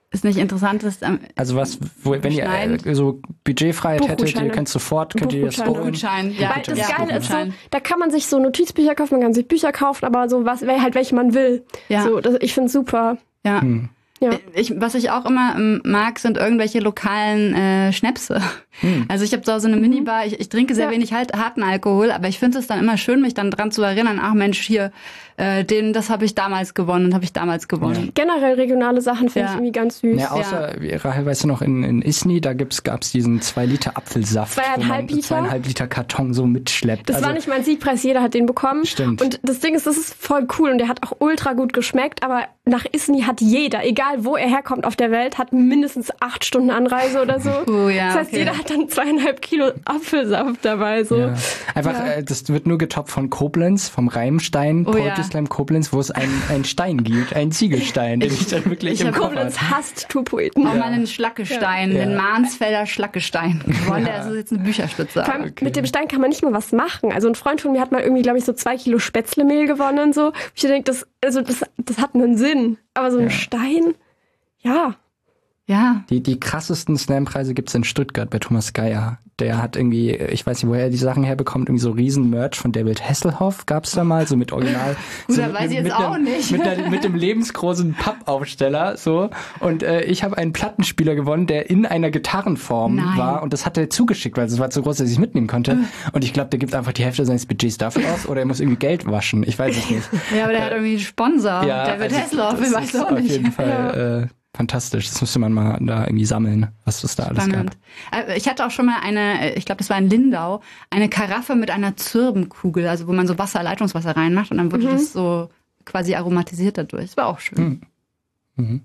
ist nicht interessant, ist Also wenn ihr so Budgetfreiheit hättet, ihr könnt ihr das holen. Buchgutschein. Ja, weil das Geile ist so, da kann man sich so Notizbücher kaufen, man kann sich Bücher kaufen, aber so welche man will. Ja. So, ich finde es super. Ja. Ja. Was ich auch immer mag, sind irgendwelche lokalen Schnäpse. Also ich habe zu Hause eine Minibar, ich trinke sehr wenig harten Alkohol, aber ich finde es dann immer schön, mich dann dran zu erinnern, ach Mensch, hier, das habe ich damals gewonnen. Ja. Generell regionale Sachen finde ich irgendwie ganz süß. Ja, außer, Rahel, weißt du noch, in Isny, da gab's diesen 2 Liter Apfelsaft, wo man 2,5 Liter Karton so mitschleppt. Das war nicht mein Siegpreis, jeder hat den bekommen. Stimmt. Und das Ding ist, das ist voll cool und der hat auch ultra gut geschmeckt, aber nach Isny hat jeder, egal wo er herkommt auf der Welt, hat mindestens 8 Stunden Anreise oder so. Das heißt, jeder hat dann 2,5 Kilo Apfelsaft dabei. So. Ja. Einfach, das wird nur getoppt von Koblenz, vom Reimstein, Poetry Slam Koblenz, wo es einen Stein gibt, einen Ziegelstein, den ich dann wirklich im Kopf Koblenz hasst Tourpoeten. Auch mal einen Schlackestein, den Mansfelder Schlackestein gewonnen. Der ist jetzt eine Bücherstütze. Vor allem mit dem Stein kann man nicht mal was machen. Also ein Freund von mir hat mal irgendwie, glaube ich, so 2 Kilo Spätzlemehl gewonnen. So. Ich denke, das hat einen Sinn. Aber so ein Stein, ja. Die krassesten Slam-Preise gibt's in Stuttgart bei Thomas Geier. Der hat irgendwie, ich weiß nicht, woher er die Sachen herbekommt, irgendwie so riesen Merch von David Hasselhoff gab's da mal, so mit Original. Gut, so da weiß ich jetzt auch nicht. Mit dem lebensgroßen Pappaufsteller, so. Und ich habe einen Plattenspieler gewonnen, der in einer Gitarrenform war. Und das hat er zugeschickt, weil es war zu groß, dass ich es mitnehmen konnte. Und ich glaube, der gibt einfach die Hälfte seines Budgets dafür aus oder er muss irgendwie Geld waschen. Ich weiß es nicht. Ja, aber der hat irgendwie einen Sponsor. David Hasselhoff, ich weiß auch nicht. Auf jeden Fall, fantastisch, das müsste man mal da irgendwie sammeln, was es da alles gab. Ich hatte auch schon mal ich glaube, das war in Lindau, eine Karaffe mit einer Zirbenkugel, also wo man so Leitungswasser reinmacht und dann wurde das so quasi aromatisiert dadurch. Das war auch schön. Bin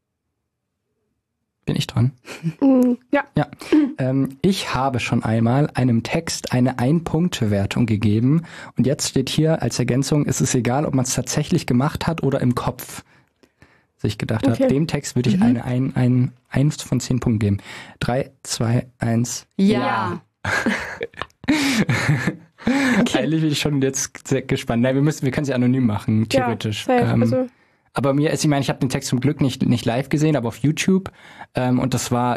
ich dran? Ja. Ich habe schon einmal einem Text eine 1-Punkte-Wertung gegeben und jetzt steht hier als Ergänzung, es ist egal, ob man es tatsächlich gemacht hat oder im Kopf. Ich gedacht habe, dem Text würde ich eine 1 von 10 Punkten geben. 3, 2, 1. Ja. Eigentlich bin ich schon jetzt sehr gespannt. Nein, wir können sie anonym machen, theoretisch. Ja, aber ich meine, ich habe den Text zum Glück nicht live gesehen, aber auf YouTube. Und das war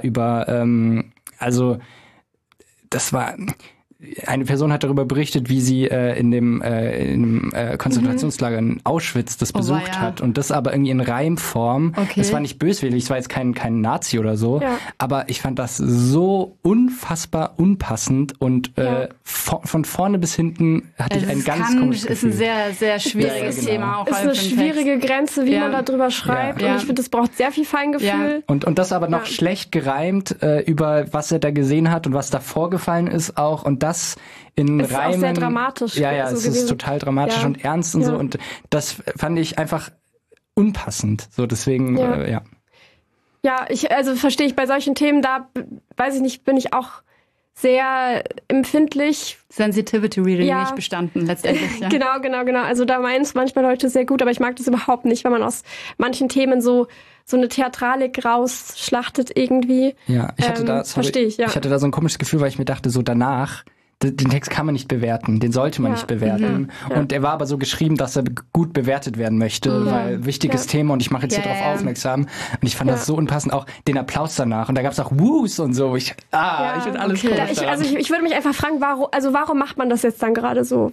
eine Person hat darüber berichtet, wie sie in dem Konzentrationslager in Auschwitz das besucht hat. Und das aber irgendwie in Reimform. Okay. Das war nicht böswillig, es war jetzt kein Nazi oder so. Ja. Aber ich fand das so unfassbar unpassend und von vorne bis hinten hatte ich ein ganz komisches Gefühl. Ist ein sehr, sehr schwieriges Thema. Auch ist eine schwierige Grenze, wie man da drüber schreibt. Ja. Und ich finde, das braucht sehr viel Feingefühl. Ja. Und das aber noch schlecht gereimt über was er da gesehen hat und was da vorgefallen ist auch. Und das in es Reimen. Ist auch sehr dramatisch. Ja, es ist total dramatisch und ernst und so. Und das fand ich einfach unpassend. So, deswegen, Ja, verstehe ich bei solchen Themen, da, weiß ich nicht, bin ich auch sehr empfindlich. Sensitivity Reading nicht bestanden, letztendlich. Ja. Genau. Also da meinen es manchmal Leute sehr gut, aber ich mag das überhaupt nicht, wenn man aus manchen Themen so eine Theatralik rausschlachtet irgendwie. Ja, ich hatte ich hatte da so ein komisches Gefühl, weil ich mir dachte, so danach, den Text kann man nicht bewerten, den sollte man nicht bewerten. Und er war aber so geschrieben, dass er gut bewertet werden möchte, weil wichtiges Thema und ich mache jetzt hier drauf aufmerksam. Und ich fand das so unpassend, auch den Applaus danach. Und da gab es auch Woos und so. Ich finde alles komisch. Ich würde mich einfach fragen, warum macht man das jetzt dann gerade so?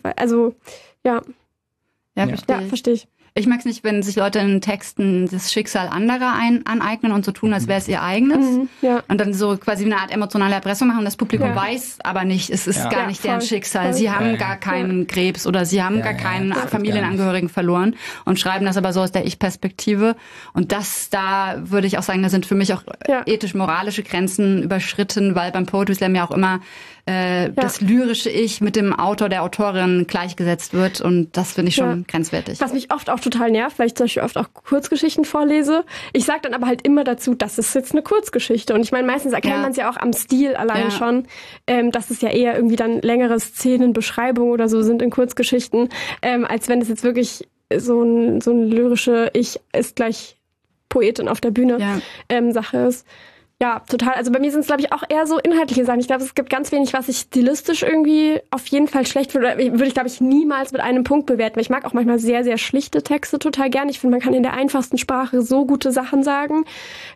Verstehe ich. Ich mag es nicht, wenn sich Leute in Texten das Schicksal anderer aneignen und so tun, als wäre es ihr eigenes. Und dann so quasi eine Art emotionale Erpressung machen. Das Publikum weiß aber nicht, es ist gar nicht deren Schicksal. Sie haben gar keinen Krebs oder sie haben gar keinen Familienangehörigen verloren und schreiben das aber so aus der Ich-Perspektive. Und da würde ich auch sagen, da sind für mich auch ethisch-moralische Grenzen überschritten, weil beim Poetry Slam ja auch immer das lyrische Ich mit dem Autor, der Autorin gleichgesetzt wird. Und das finde ich schon grenzwertig. Was mich oft auch total nervt, weil ich zum Beispiel oft auch Kurzgeschichten vorlese. Ich sage dann aber halt immer dazu, das ist jetzt eine Kurzgeschichte. Und ich meine, meistens erkennt man es ja auch am Stil allein schon, dass es ja eher irgendwie dann längere Szenenbeschreibungen oder so sind in Kurzgeschichten, als wenn es jetzt wirklich so ein lyrische Ich ist gleich Poetin auf der Bühne Sache ist. Ja, total. Also bei mir sind es, glaube ich, auch eher so inhaltliche Sachen. Ich glaube, es gibt ganz wenig, was ich stilistisch irgendwie auf jeden Fall schlecht finde. Oder würde ich, glaube ich, niemals mit einem Punkt bewerten. Weil ich mag auch manchmal sehr, sehr schlichte Texte total gern. Ich finde, man kann in der einfachsten Sprache so gute Sachen sagen.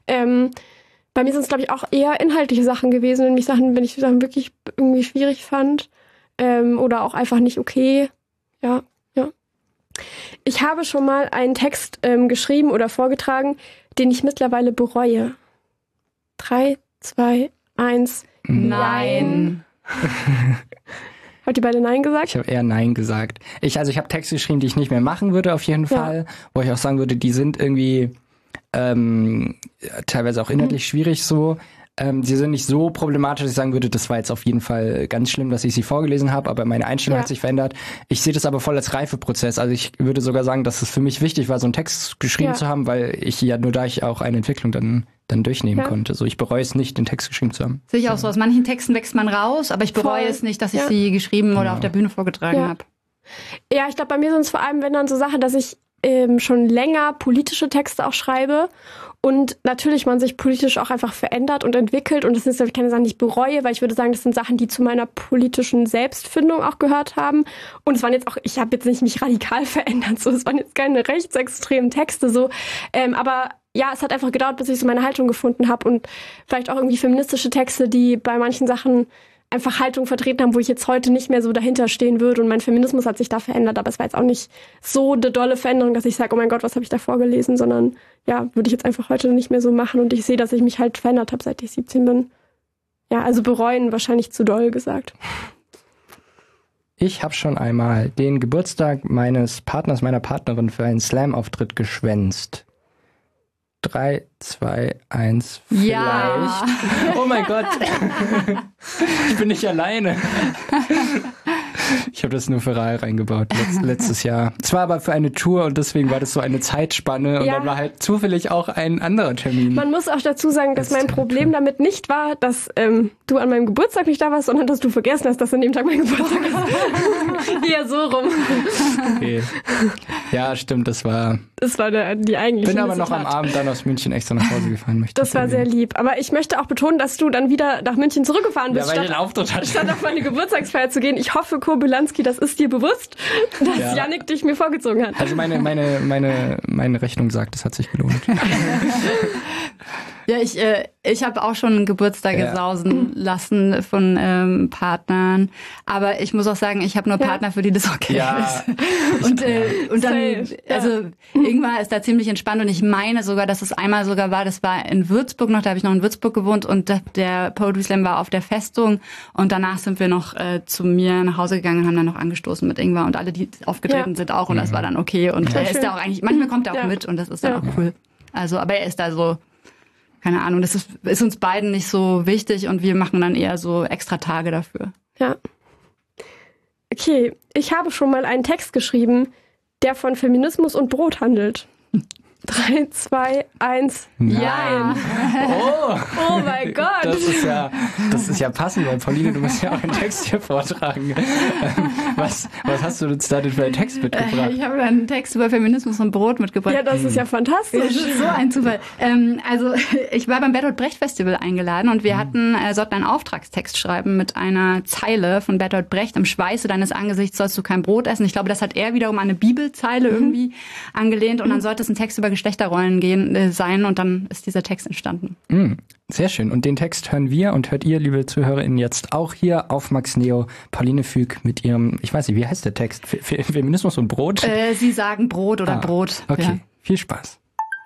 Bei mir sind es, glaube ich, auch eher inhaltliche Sachen gewesen, wenn ich Sachen wirklich irgendwie schwierig fand. Oder auch einfach nicht okay. Ja. Ich habe schon mal einen Text geschrieben oder vorgetragen, den ich mittlerweile bereue. 3, 2, 1. Nein. Habt ihr beide Nein gesagt? Ich habe eher Nein gesagt. Ich habe Texte geschrieben, die ich nicht mehr machen würde, auf jeden Fall. Wo ich auch sagen würde, die sind irgendwie teilweise auch inhaltlich schwierig so. Sie sind nicht so problematisch, dass ich sagen würde, das war jetzt auf jeden Fall ganz schlimm, dass ich sie vorgelesen habe, aber meine Einstellung hat sich verändert. Ich sehe das aber voll als Reifeprozess. Also ich würde sogar sagen, dass es für mich wichtig war, so einen Text geschrieben zu haben, weil ich nur da ich auch eine Entwicklung dann durchnehmen konnte. So, ich bereue es nicht, den Text geschrieben zu haben. Sehe ich auch so. Aus manchen Texten wächst man raus, aber ich bereue es nicht, dass ich sie geschrieben oder auf der Bühne vorgetragen habe. Ja, ich glaube, bei mir sind es vor allem, wenn dann so Sachen, dass ich schon länger politische Texte auch schreibe und natürlich man sich politisch auch einfach verändert und entwickelt und das sind natürlich keine Sachen, die ich bereue, weil ich würde sagen, das sind Sachen, die zu meiner politischen Selbstfindung auch gehört haben und es waren jetzt auch, ich habe jetzt nicht mich radikal verändert, so, es waren jetzt keine rechtsextremen Texte, so, aber ja, es hat einfach gedauert, bis ich so meine Haltung gefunden habe und vielleicht auch irgendwie feministische Texte, die bei manchen Sachen einfach Haltung vertreten haben, wo ich jetzt heute nicht mehr so dahinter stehen würde und mein Feminismus hat sich da verändert, aber es war jetzt auch nicht so eine dolle Veränderung, dass ich sage, oh mein Gott, was habe ich da vorgelesen, sondern ja, würde ich jetzt einfach heute nicht mehr so machen und ich sehe, dass ich mich halt verändert habe, seit ich 17 bin. Ja, also bereuen wahrscheinlich zu doll gesagt. Ich habe schon einmal den Geburtstag meines Partners, meiner Partnerin für einen Slam-Auftritt geschwänzt. 3, 2, 1, vielleicht. Ja. Oh mein Gott. Ich bin nicht alleine. Ich habe das nur für Rahl reingebaut letztes Jahr. Es war aber für eine Tour und deswegen war das so eine Zeitspanne und dann war halt zufällig auch ein anderer Termin. Man muss auch dazu sagen, dass mein Problem damit nicht war, dass du an meinem Geburtstag nicht da warst, sondern dass du vergessen hast, dass an dem Tag mein Geburtstag ist. Eher so rum. Okay. Ja, stimmt, das war die eigentliche Bin aber noch Missetat. am Abend dann aus München extra nach Hause gefahren. Das war sehr lieb. Aber ich möchte auch betonen, dass du dann wieder nach München zurückgefahren bist, Ja, weil ich den Auftritt hatte. statt auf meine Geburtstagsfeier zu gehen. Ich hoffe, Kurbulanski, das ist dir bewusst, dass Jannik dich mir vorgezogen hat. Also meine Rechnung sagt, es hat sich gelohnt. Ja, ich habe auch schon Geburtstage sausen lassen von Partnern. Aber ich muss auch sagen, ich habe nur Partner, für die das okay ist. Und dann, also Ingmar ist da ziemlich entspannt und ich meine sogar, dass es einmal sogar war, das war in Würzburg noch, da habe ich noch in Würzburg gewohnt und der Poetry Slam war auf der Festung und danach sind wir noch zu mir nach Hause gegangen und haben dann noch angestoßen mit Ingmar und alle, die aufgetreten sind auch und das war dann okay und er ist da auch eigentlich, manchmal kommt er auch mit und das ist dann auch cool. Also, aber er ist da so, keine Ahnung, das ist uns beiden nicht so wichtig und wir machen dann eher so extra Tage dafür. Ja. Okay, ich habe schon mal einen Text geschrieben, der von Feminismus und Brot handelt. 3, 2, 1, Nein. Oh mein Gott. Das ist ja passend, weil Pauline, du musst ja auch einen Text hier vortragen. Was hast du uns da denn für einen Text mitgebracht? Ich habe einen Text über Feminismus und Brot mitgebracht. Ja, das ist ja fantastisch. Das ist so ein Zufall. Also ich war beim Bertolt Brecht Festival eingeladen und wir sollten einen Auftragstext schreiben mit einer Zeile von Bertolt Brecht: Im Schweiße deines Angesichts sollst du kein Brot essen. Ich glaube, das hat er wiederum an eine Bibelzeile irgendwie angelehnt und dann sollte es ein Text über Geschlechterrollen sein und dann ist dieser Text entstanden. Sehr schön. Und den Text hören wir und hört ihr, liebe ZuhörerInnen, jetzt auch hier auf Max Neo. Pauline Füg mit ihrem, ich weiß nicht, wie heißt der Text? Feminismus und Brot? Sie sagen Brot oder Brot. Okay, ja. Viel Spaß.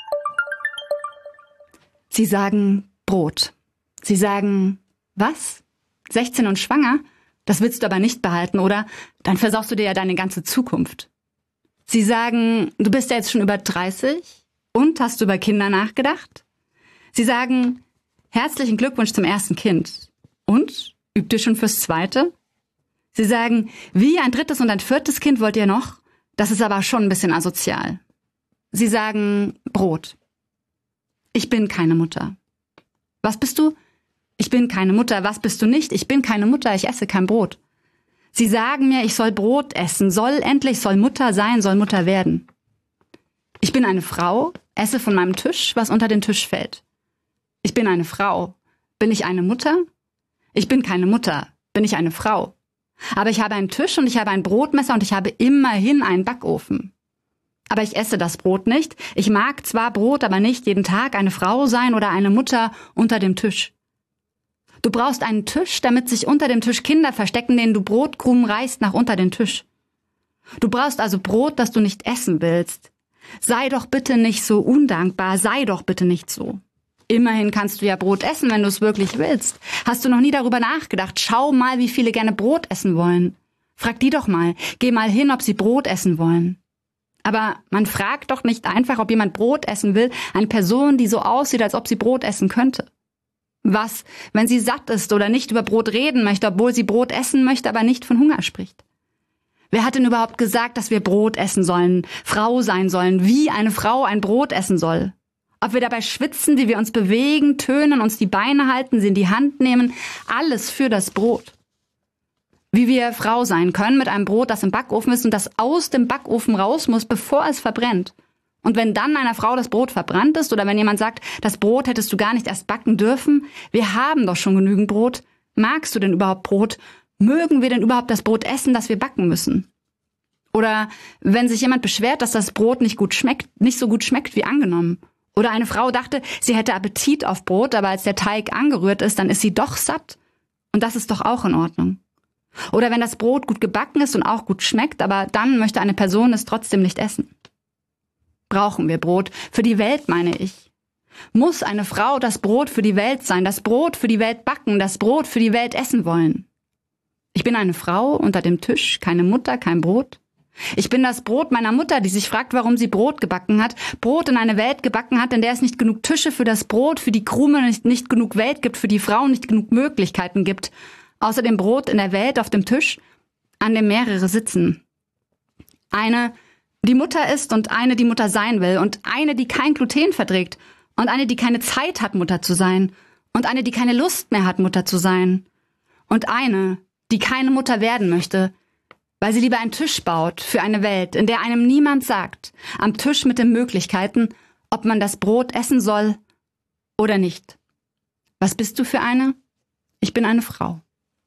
Sie sagen Brot. Sie sagen, was? 16 und schwanger? Das willst du aber nicht behalten, oder? Dann versaust du dir ja deine ganze Zukunft. Sie sagen, du bist ja jetzt schon über 30 und hast du über Kinder nachgedacht? Sie sagen, herzlichen Glückwunsch zum ersten Kind. Und? Übt ihr schon fürs zweite? Sie sagen, wie, ein drittes und ein viertes Kind wollt ihr noch? Das ist aber schon ein bisschen asozial. Sie sagen, Brot. Ich bin keine Mutter. Was bist du? Ich bin keine Mutter. Was bist du nicht? Ich bin keine Mutter. Ich esse kein Brot. Sie sagen mir, ich soll Brot essen, soll Mutter sein, soll Mutter werden. Ich bin eine Frau, esse von meinem Tisch, was unter den Tisch fällt. Ich bin eine Frau. Bin ich eine Mutter? Ich bin keine Mutter. Bin ich eine Frau? Aber ich habe einen Tisch und ich habe ein Brotmesser und ich habe immerhin einen Backofen. Aber ich esse das Brot nicht. Ich mag zwar Brot, aber nicht jeden Tag eine Frau sein oder eine Mutter unter dem Tisch. Du brauchst einen Tisch, damit sich unter dem Tisch Kinder verstecken, denen du Brotkrumen reißt nach unter den Tisch. Du brauchst also Brot, das du nicht essen willst. Sei doch bitte nicht so undankbar, sei doch bitte nicht so. Immerhin kannst du ja Brot essen, wenn du es wirklich willst. Hast du noch nie darüber nachgedacht? Schau mal, wie viele gerne Brot essen wollen. Frag die doch mal. Geh mal hin, ob sie Brot essen wollen. Aber man fragt doch nicht einfach, ob jemand Brot essen will, eine Person, die so aussieht, als ob sie Brot essen könnte. Was, wenn sie satt ist oder nicht über Brot reden möchte, obwohl sie Brot essen möchte, aber nicht von Hunger spricht? Wer hat denn überhaupt gesagt, dass wir Brot essen sollen, Frau sein sollen, wie eine Frau ein Brot essen soll? Ob wir dabei schwitzen, wie wir uns bewegen, tönen, uns die Beine halten, sie in die Hand nehmen, alles für das Brot. Wie wir Frau sein können mit einem Brot, das im Backofen ist und das aus dem Backofen raus muss, bevor es verbrennt. Und wenn dann einer Frau das Brot verbrannt ist oder wenn jemand sagt, das Brot hättest du gar nicht erst backen dürfen, wir haben doch schon genügend Brot. Magst du denn überhaupt Brot? Mögen wir denn überhaupt das Brot essen, das wir backen müssen? Oder wenn sich jemand beschwert, dass das Brot nicht so gut schmeckt wie angenommen. Oder eine Frau dachte, sie hätte Appetit auf Brot, aber als der Teig angerührt ist, dann ist sie doch satt. Und das ist doch auch in Ordnung. Oder wenn das Brot gut gebacken ist und auch gut schmeckt, aber dann möchte eine Person es trotzdem nicht essen. Brauchen wir Brot? Für die Welt, meine ich. Muss eine Frau das Brot für die Welt sein, das Brot für die Welt backen, das Brot für die Welt essen wollen? Ich bin eine Frau unter dem Tisch, keine Mutter, kein Brot. Ich bin das Brot meiner Mutter, die sich fragt, warum sie Brot gebacken hat, Brot in eine Welt gebacken hat, in der es nicht genug Tische für das Brot, für die Krume, nicht genug Welt gibt, für die Frauen nicht genug Möglichkeiten gibt. Außer dem Brot in der Welt auf dem Tisch, an dem mehrere sitzen. Eine, die Mutter ist und eine, die Mutter sein will und eine, die kein Gluten verträgt und eine, die keine Zeit hat, Mutter zu sein und eine, die keine Lust mehr hat, Mutter zu sein und eine, die keine Mutter werden möchte, weil sie lieber einen Tisch baut für eine Welt, in der einem niemand sagt, am Tisch mit den Möglichkeiten, ob man das Brot essen soll oder nicht. Was bist du für eine? Ich bin eine Frau.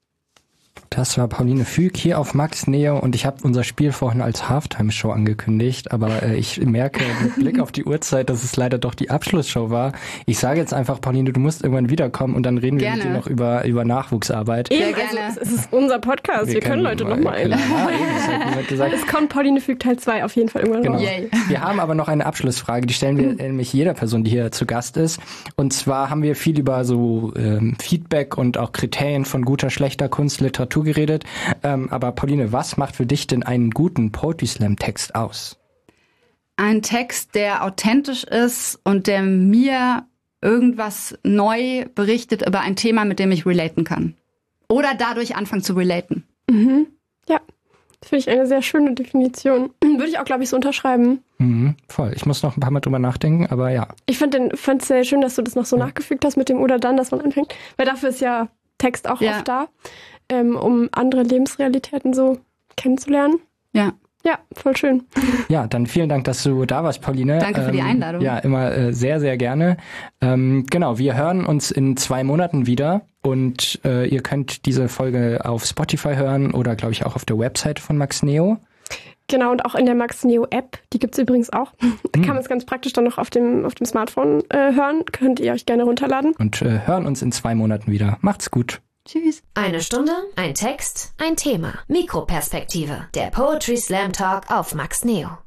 Das war Pauline Füg hier auf Max Neo und ich habe unser Spiel vorhin als Halftime-Show angekündigt, aber ich merke mit Blick auf die Uhrzeit, dass es leider doch die Abschlussshow war. Ich sage jetzt einfach, Pauline, du musst irgendwann wiederkommen und dann reden wir mit dir noch über Nachwuchsarbeit. Sehr gerne. Also, es ist unser Podcast, wir können Leute nochmal einladen. Es kommt Pauline Füg Teil 2 auf jeden Fall irgendwann raus. Wir haben aber noch eine Abschlussfrage, die stellen wir nämlich jeder Person, die hier zu Gast ist. Und zwar haben wir viel über so Feedback und auch Kriterien von guter, schlechter Kunst, Literatur geredet. Aber Pauline, was macht für dich denn einen guten Poetry Slam Text aus? Ein Text, der authentisch ist und der mir irgendwas neu berichtet über ein Thema, mit dem ich relaten kann. Oder dadurch anfangen zu relaten. Mhm. Ja, das finde ich eine sehr schöne Definition. Würde ich auch, glaube ich, so unterschreiben. Mhm, voll. Ich muss noch ein paar Mal drüber nachdenken, aber ja. Ich fand es sehr schön, dass du das noch so nachgefügt hast mit dem oder dann, dass man anfängt. Weil dafür ist ja Text auch oft da. Um andere Lebensrealitäten so kennenzulernen. Ja. Ja, voll schön. Ja, dann vielen Dank, dass du da warst, Pauline. Danke für die Einladung. Ja, immer sehr, sehr gerne. Genau, wir hören uns in 2 Monaten wieder und ihr könnt diese Folge auf Spotify hören oder, glaube ich, auch auf der Website von Max Neo. Genau, und auch in der Max Neo App, die gibt's übrigens auch. Da kann man es ganz praktisch dann noch auf dem Smartphone hören. Könnt ihr euch gerne runterladen. Und hören uns in 2 Monaten wieder. Macht's gut. Tschüss. Eine Stunde, ein Text, ein Thema. Mikroperspektive. Der Poetry Slam Talk auf Max Neo.